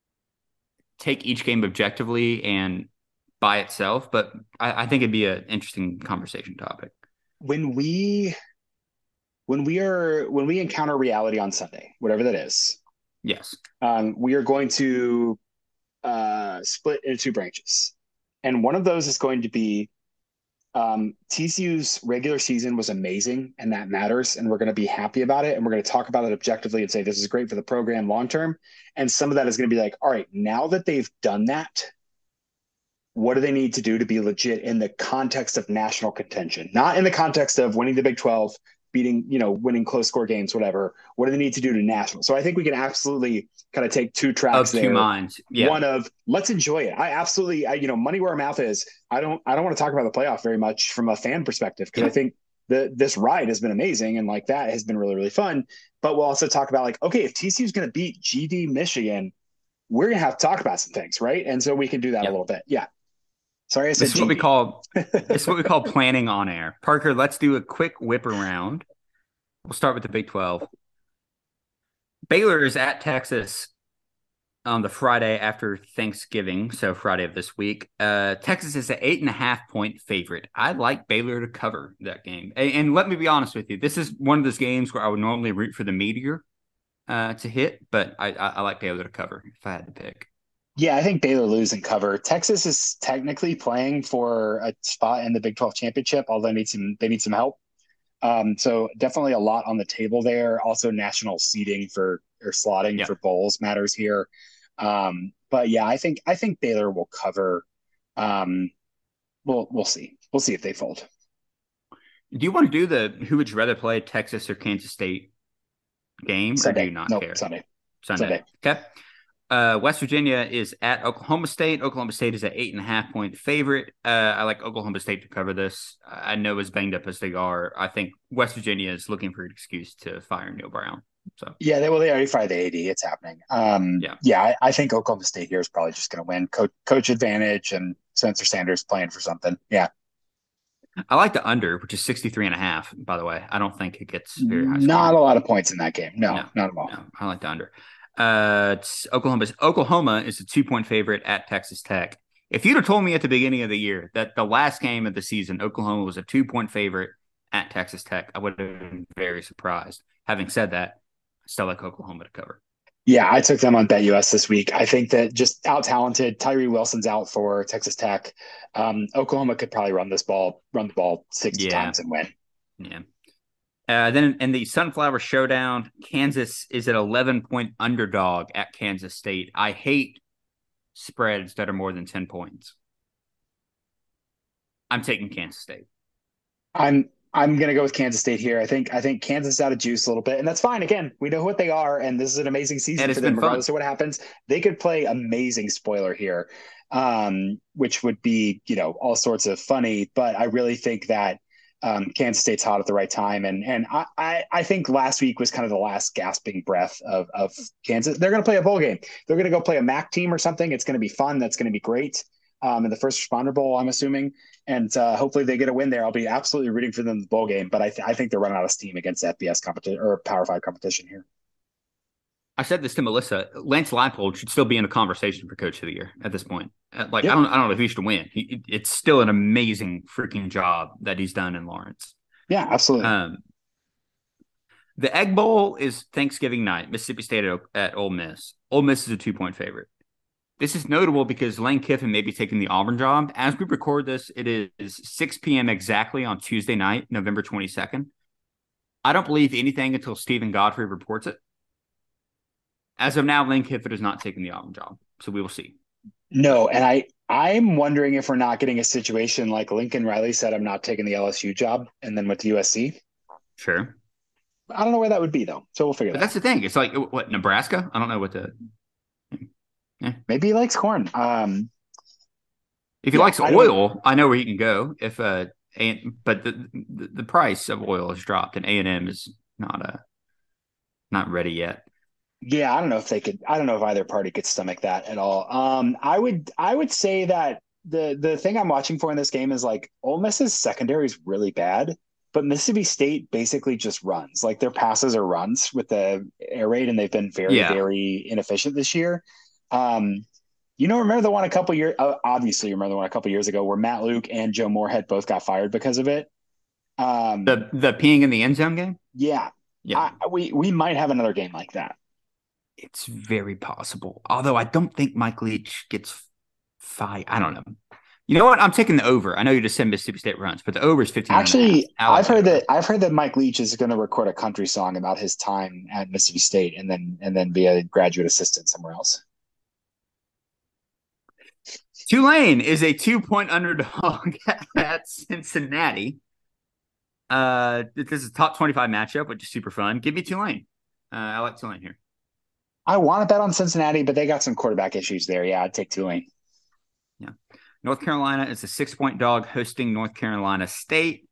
take each game objectively and by itself, but I, I think it'd be an interesting conversation topic. When we when we are when we encounter reality on Sunday, whatever that is, yes, um, we are going to uh, split into two branches, and one of those is going to be um, T C U's regular season was amazing, and that matters, and we're going to be happy about it, and we're going to talk about it objectively and say this is great for the program long term. And some of that is going to be like, all right, now that they've done that, what do they need to do to be legit in the context of national contention, not in the context of winning the Big twelve, beating, you know, winning close score games, whatever. What do they need to do to national? So I think we can absolutely kind of take two tracks Of two there. minds. Yeah. One of let's enjoy it. I absolutely, I, you know, money where our mouth is. I don't, I don't want to talk about the playoff very much from a fan perspective because Yeah. I think the this ride has been amazing and like that has been really really fun. But we'll also talk about like, okay, if T C U is going to beat G D Michigan, we're going to have to talk about some things, right? And so we can do that Yeah. a little bit. Yeah. Sorry, I said This is G D. what we call this is what we call planning on air. Parker, let's do a quick whip around. We'll start with the Big twelve. Baylor is at Texas on the Friday after Thanksgiving, so Friday of this week. Uh, Texas is an eight and a half point favorite. I like Baylor to cover that game. And, and let me be honest with you, this is one of those games where I would normally root for the Meteor uh, to hit, but I, I, I like Baylor to cover if I had to pick. Yeah, I think Baylor lose and cover. Texas is technically playing for a spot in the Big twelve championship, although they need some they need some help. Um, so definitely a lot on the table there. Also, national seeding for or slotting Yeah. for bowls matters here. Um, but yeah, I think I think Baylor will cover. Um, we'll we'll see. We'll see if they fold. Do you want to do the who would you rather play, Texas or Kansas State game, Sunday. or do you not nope, care? Sunday. Sunday. Sunday. Okay. Uh, West Virginia is at Oklahoma State. Oklahoma State is an eight and a half point favorite. Uh, I like Oklahoma State to cover this. I know as banged up as they are, I think West Virginia is looking for an excuse to fire Neil Brown. So yeah, they well they already fired the A D. It's happening. Um, yeah, yeah, I, I think Oklahoma State here is probably just going to win. Coach, coach advantage and Spencer Sanders playing for something. Yeah. I like the under, which is sixty-three and a half, by the way. I don't think it gets very high. Not scoring. a lot of points in that game. No, No, not at all. No, I like the under. Uh, it's Oklahoma. Oklahoma is a two point favorite at Texas Tech. If you'd have told me at the beginning of the year that the last game of the season, Oklahoma was a two point favorite at Texas Tech, I would have been very surprised. Having said that, I still like Oklahoma to cover. Yeah, I took them on BetUS this week. I think that just out talented, Tyree Wilson's out for Texas Tech. Um, Oklahoma could probably run this ball, run the ball sixty Yeah. times and win. Yeah. Uh, then in the Sunflower Showdown, Kansas is an eleven point underdog at Kansas State. I hate spreads that are more than ten points. I'm taking Kansas State. I'm I'm gonna go with Kansas State here. I think I think Kansas is out of juice a little bit, and that's fine. Again, we know what they are, and this is an amazing season for them. Regardless fun. of what happens, they could play amazing spoiler here, um, which would be you know all sorts of funny. But I really think that um, Kansas State's hot at the right time, and and I, I I think last week was kind of the last gasping breath of of Kansas. They're gonna play a bowl game. They're gonna go play a M A C team or something. It's gonna be fun. That's gonna be great. Um, in the first responder bowl, I'm assuming, and uh, hopefully they get a win there. I'll be absolutely rooting for them in the bowl game, but I, th- I think they're running out of steam against F B S competition or Power Five competition here. I said this to Melissa. Lance Leipold should still be in a conversation for Coach of the Year at this point. Like yep. I don't, I don't know if he should win. He, it's still an amazing freaking job that he's done in Lawrence. Yeah, absolutely. Um, the Egg Bowl is Thanksgiving night. Mississippi State at, at Ole Miss. Ole Miss is a two point favorite. This is notable because Lane Kiffin may be taking the Auburn job. As we record this, it is six p.m. exactly on Tuesday night, November twenty-second. I don't believe anything until Stephen Godfrey reports it. As of now, Lane Kiffin is not taking the Auburn job, so we will see. No, and I, I'm wondering if we're not getting a situation like Lincoln Riley said, I'm not taking the L S U job, and then went to U S C. Sure. I don't know where that would be, though, so we'll figure but that out. That's the thing. It's like, what, Nebraska? I don't know what the... Yeah. Maybe he likes corn. Um, if he yeah, likes oil, I, I know where he can go. If uh, a, but the, the the price of oil has dropped, and A and M is not a uh, not ready yet. Yeah, I don't know if they could. I don't know if either party could stomach that at all. Um, I would I would say that the the thing I'm watching for in this game is like Ole Miss's secondary is really bad, but Mississippi State basically just runs. Like their passes are runs with the air raid, and they've been very yeah. very inefficient this year. Um, you know, remember the one a couple years, uh, obviously remember the one a couple years ago where Matt Luke and Joe Moorhead both got fired because of it. Um, the, the peeing in the end zone game. Yeah. Yeah. I, we, we might have another game like that. It's very possible. Although I don't think Mike Leach gets fired. I don't know. You know what? I'm taking the over. I know you just said Mississippi State runs, but the over is fifteen. Actually, I've heard that I've heard that Mike Leach is going to record a country song about his time at Mississippi State and then and then be a graduate assistant somewhere else. Tulane is a two-point underdog at Cincinnati. Uh, this is a top twenty-five matchup, which is super fun. Give me Tulane. Uh, I like Tulane here. I want to bet on Cincinnati, but they got some quarterback issues there. Yeah, I'd take Tulane. Yeah. North Carolina is a six-point dog hosting North Carolina State.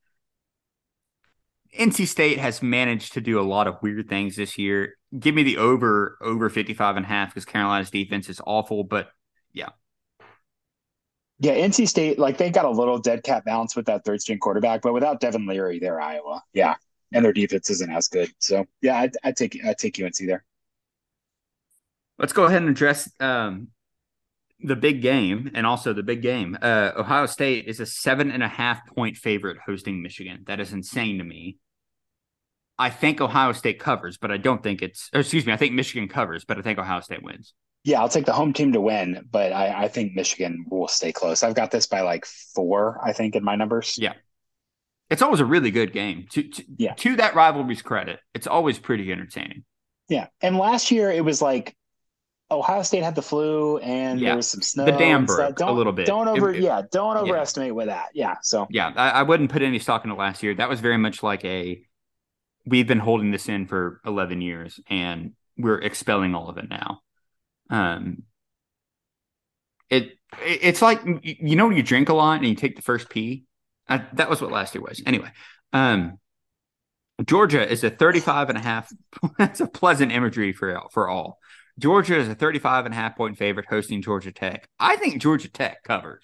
N C State has managed to do a lot of weird things this year. Give me the over, over fifty-five and a half because Carolina's defense is awful, but yeah. Yeah, N C State, like they got a little dead cat bounce with that third string quarterback, but without Devin Leary, they're Iowa. Yeah. And their defense isn't as good. So yeah, I'd, I'd take I'd take U N C there. Let's go ahead and address um, the big game and also the big game. Uh, Ohio State is a seven and a half point favorite hosting Michigan. That is insane to me. I think Ohio State covers, but I don't think it's, excuse me, I think Michigan covers, but I think Ohio State wins. Yeah, I'll take the home team to win, but I, I think Michigan will stay close. I've got this by like four, I think, in my numbers. Yeah. It's always a really good game. To, to, yeah. to that rivalry's credit, it's always pretty entertaining. Yeah. And last year it was like Ohio State had the flu and yeah. there was some snow. The dam broke don't, a little bit. Don't over, it, it, yeah, don't overestimate yeah. with that. Yeah. So yeah, I, I wouldn't put any stock into last year. That was very much like a, we've been holding this in for eleven years and we're expelling all of it now. Um, it, it it's like, you know, you drink a lot and you take the first pee. I, that was what last year was. Anyway, um, Georgia is a thirty-five and a half. That's a pleasant imagery for, for all. Georgia is a thirty-five and a half point favorite hosting Georgia Tech. I think Georgia Tech covers.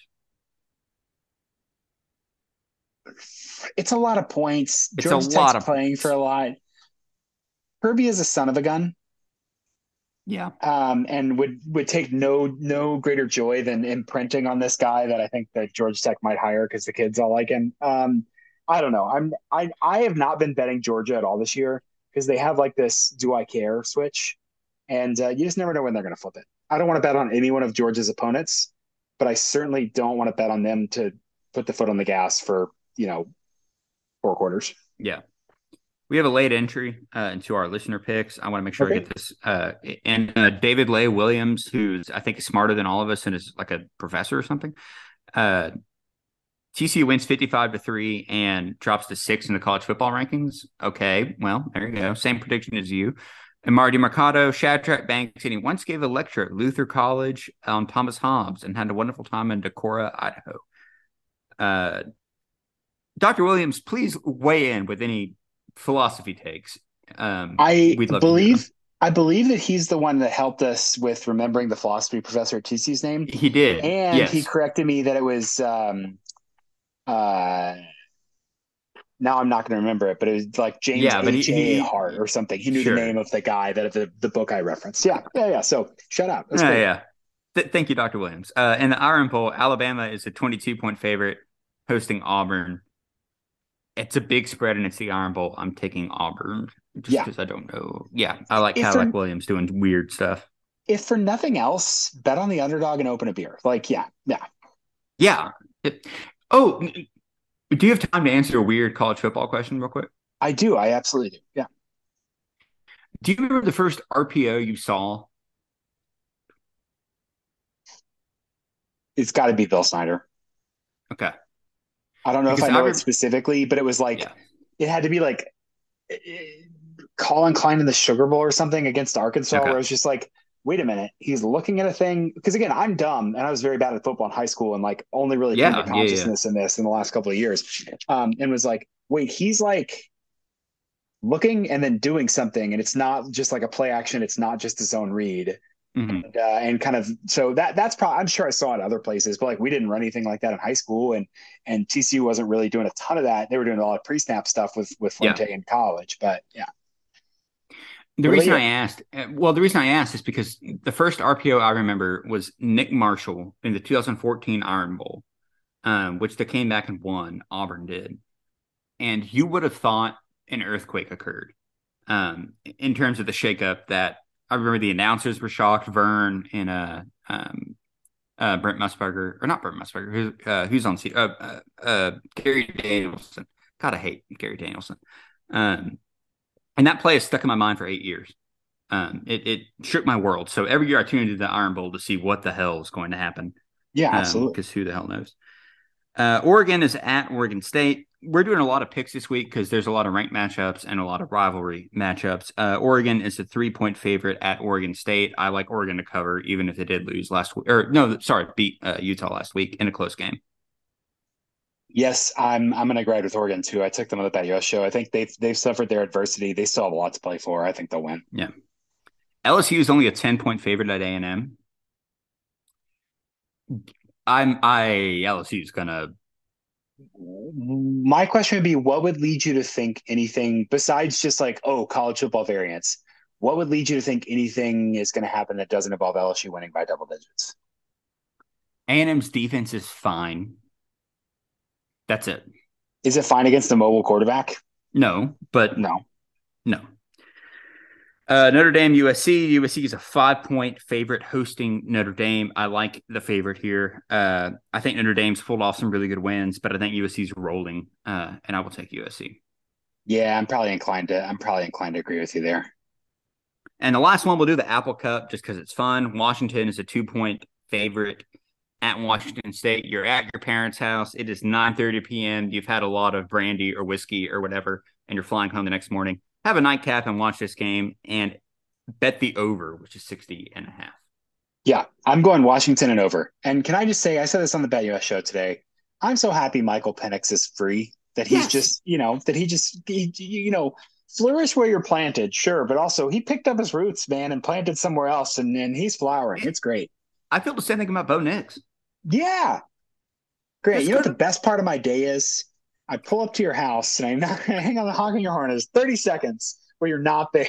It's a lot of points. It's Georgia a Tech's lot of playing points. for a lot. Kirby is a son of a gun. Yeah. Um, and would would take no no greater joy than imprinting on this guy that I think that Georgia Tech might hire because the kids all like him. Um, I don't know. I'm I I have not been betting Georgia at all this year because they have like this do I care switch, and uh, you just never know when they're going to flip it. I don't want to bet on any one of Georgia's opponents, but I certainly don't want to bet on them to put the foot on the gas for, you know, four quarters. Yeah. We have a late entry uh, into our listener picks. I want to make sure okay. I get this. Uh, and uh, David Lay Williams, who's I think is smarter than all of us and is like a professor or something. Uh, T C U wins fifty-five to three and drops to six in the college football rankings. Okay, well, there you go. Same prediction as you. And Marty Mercado, Shadrach Banks, and he once gave a lecture at Luther College on Thomas Hobbes and had a wonderful time in Decorah, Idaho. Uh, Doctor Williams, please weigh in with any philosophy takes. Um, I believe I believe that he's the one that helped us with remembering the philosophy professor at T C's name. He did, and yes. he corrected me that it was. Um, uh, now I'm not going to remember it, but it was like James yeah, H. A. Hart or something. He knew sure. the name of the guy that the the book I referenced. Yeah, yeah, yeah. So shut up. That's yeah, great. yeah. Th- thank you, Doctor Williams. Uh, in the Iron Bowl, Alabama is a twenty-two point favorite hosting Auburn. It's a big spread and it's the Iron Bowl. I'm taking Auburn just because yeah. I don't know. Yeah, I like Cadillac Williams doing weird stuff. If for nothing else, bet on the underdog and open a beer. Like, yeah, yeah. Yeah. It, oh, do you have time to answer a weird college football question real quick? I do. I absolutely do. Yeah. Do you remember the first R P O you saw? It's got to be Bill Snyder. Okay. I don't know because if I know I re- it specifically, but it was like, yeah. it had to be like it, Colin Klein in the Sugar Bowl or something against Arkansas, okay. where it was just like, wait a minute, he's looking at a thing. Because again, I'm dumb and I was very bad at football in high school and like only really yeah, came to consciousness yeah, yeah. in this in the last couple of years. Um, and was like, wait, he's like looking and then doing something. And it's not just like a play action. It's not just his own read. Mm-hmm. And, uh, and kind of so that that's probably I'm sure I saw it other places, but like we didn't run anything like that in high school, and and T C U wasn't really doing a ton of that. They were doing a lot of pre-snap stuff with with Fuente yeah. in college, but yeah. The what reason I asked, well, the reason I asked is because the first R P O I remember was Nick Marshall in the two thousand fourteen Iron Bowl, um, which they came back and won. Auburn did, and you would have thought an earthquake occurred, um, in terms of the shakeup that. I remember the announcers were shocked. Vern and uh, um, uh, Brent Musburger, or not Brent Musburger, who's, uh, who's on uh, uh, uh, Gary Danielson. God, I hate Gary Danielson. Um, and that play has stuck in my mind for eight years. Um, it, it shook my world. So every year I tune into the Iron Bowl to see what the hell is going to happen. Yeah, absolutely. Because um, who the hell knows? Uh, Oregon is at Oregon State. We're doing a lot of picks this week because there's a lot of ranked matchups and a lot of rivalry matchups. Uh, Oregon is a three-point favorite at Oregon State. I like Oregon to cover, even if they did lose last week. Or no, sorry, beat uh, Utah last week in a close game. Yes, I'm I'm going to agree with Oregon too. I took them on the BetUS show. I think they've they've suffered their adversity. They still have a lot to play for. I think they'll win. Yeah. L S U is only a ten-point favorite at A and M. I'm I L S U is gonna. My question would be, what would lead you to think anything besides just like, oh, college football variants? What would lead you to think anything is going to happen that doesn't involve L S U winning by double digits? A and M's defense is fine. That's it. Is it fine against a mobile quarterback? No, but No. No. Uh, Notre Dame, U S C. U S C is a five-point favorite hosting Notre Dame. I like the favorite here. Uh, I think Notre Dame's pulled off some really good wins, but I think U S C's rolling, uh, and I will take U S C. Yeah, I'm probably inclined to. I'm probably inclined to agree with you there. And the last one, we'll do the Apple Cup just because it's fun. Washington is a two-point favorite at Washington State. You're at your parents' house. It is nine thirty p.m. You've had a lot of brandy or whiskey or whatever, and you're flying home the next morning. Have a nightcap and watch this game and bet the over, which is sixty and a half. Yeah, I'm going Washington and over. And can I just say, I said this on the BetUS show today. I'm so happy Michael Penix is free, that he's Yes. just, you know, that he just, he, you know, flourish where you're planted, sure. But also he picked up his roots, man, and planted somewhere else. And, and he's flowering. It's great. I feel the same thing about Bo Nix. Yeah. Great. That's you know what good. the best part of my day is? I pull up to your house and I knock, hang on the honk on your horn. It's thirty seconds where you're not there.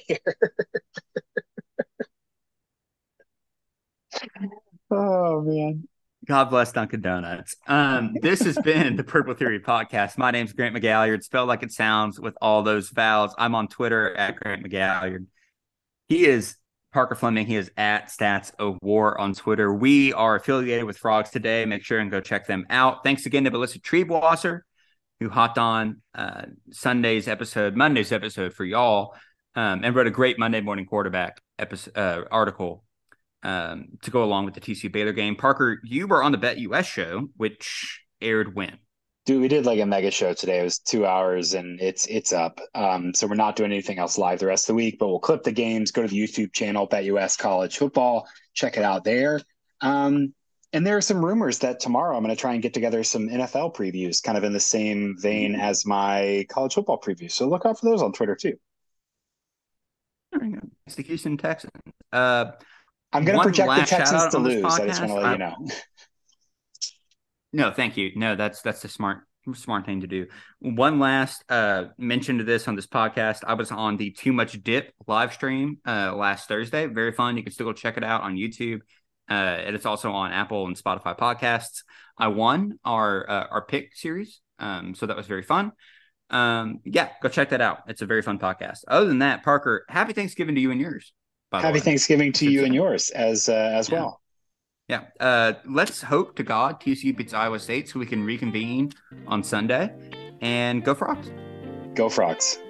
Oh, man. God bless Dunkin' Donuts. Um, this has been the Purple Theory Podcast. My name's Grant McGalliard, spelled like it sounds with all those vowels. I'm on Twitter at Grant McGalliard. He is Parker Fleming. He is at Stats of War on Twitter. We are affiliated with Frogs Today. Make sure and go check them out. Thanks again to Melissa Triebwasser, who hopped on uh, Sunday's episode, Monday's episode for y'all, um, and wrote a great Monday Morning Quarterback episode, uh, article um, to go along with the T C U Baylor game. Parker, you were on the BetUS show, which aired when? Dude, we did like a mega show today. It was two hours and it's it's up. Um, so we're not doing anything else live the rest of the week, but we'll clip the games, go to the YouTube channel, BetUS College Football, check it out there. Um, and there are some rumors that tomorrow I'm going to try and get together some N F L previews, kind of in the same vein as my college football preview. So look out for those on Twitter too. It's the Houston Texans. Uh, I'm going to one project the last shout Texans out to on this lose. I just want to podcast. let I- you know. No, thank you. No, that's that's the smart smart thing to do. One last uh, mention to this on this podcast. I was on the Too Much Dip live stream uh, last Thursday. Very fun. You can still go check it out on YouTube. Uh, and it's also on Apple and Spotify podcasts. I won our uh, our pick series, um, so that was very fun. Um, yeah, go check that out. It's a very fun podcast. Other than that, Parker, happy Thanksgiving to you and yours. By the Happy way. Thanksgiving to Should you say. and yours as uh, as Yeah. well. Yeah. Uh, let's hope to God T C U beats Iowa State so we can reconvene on Sunday and go Frogs. Go Frogs.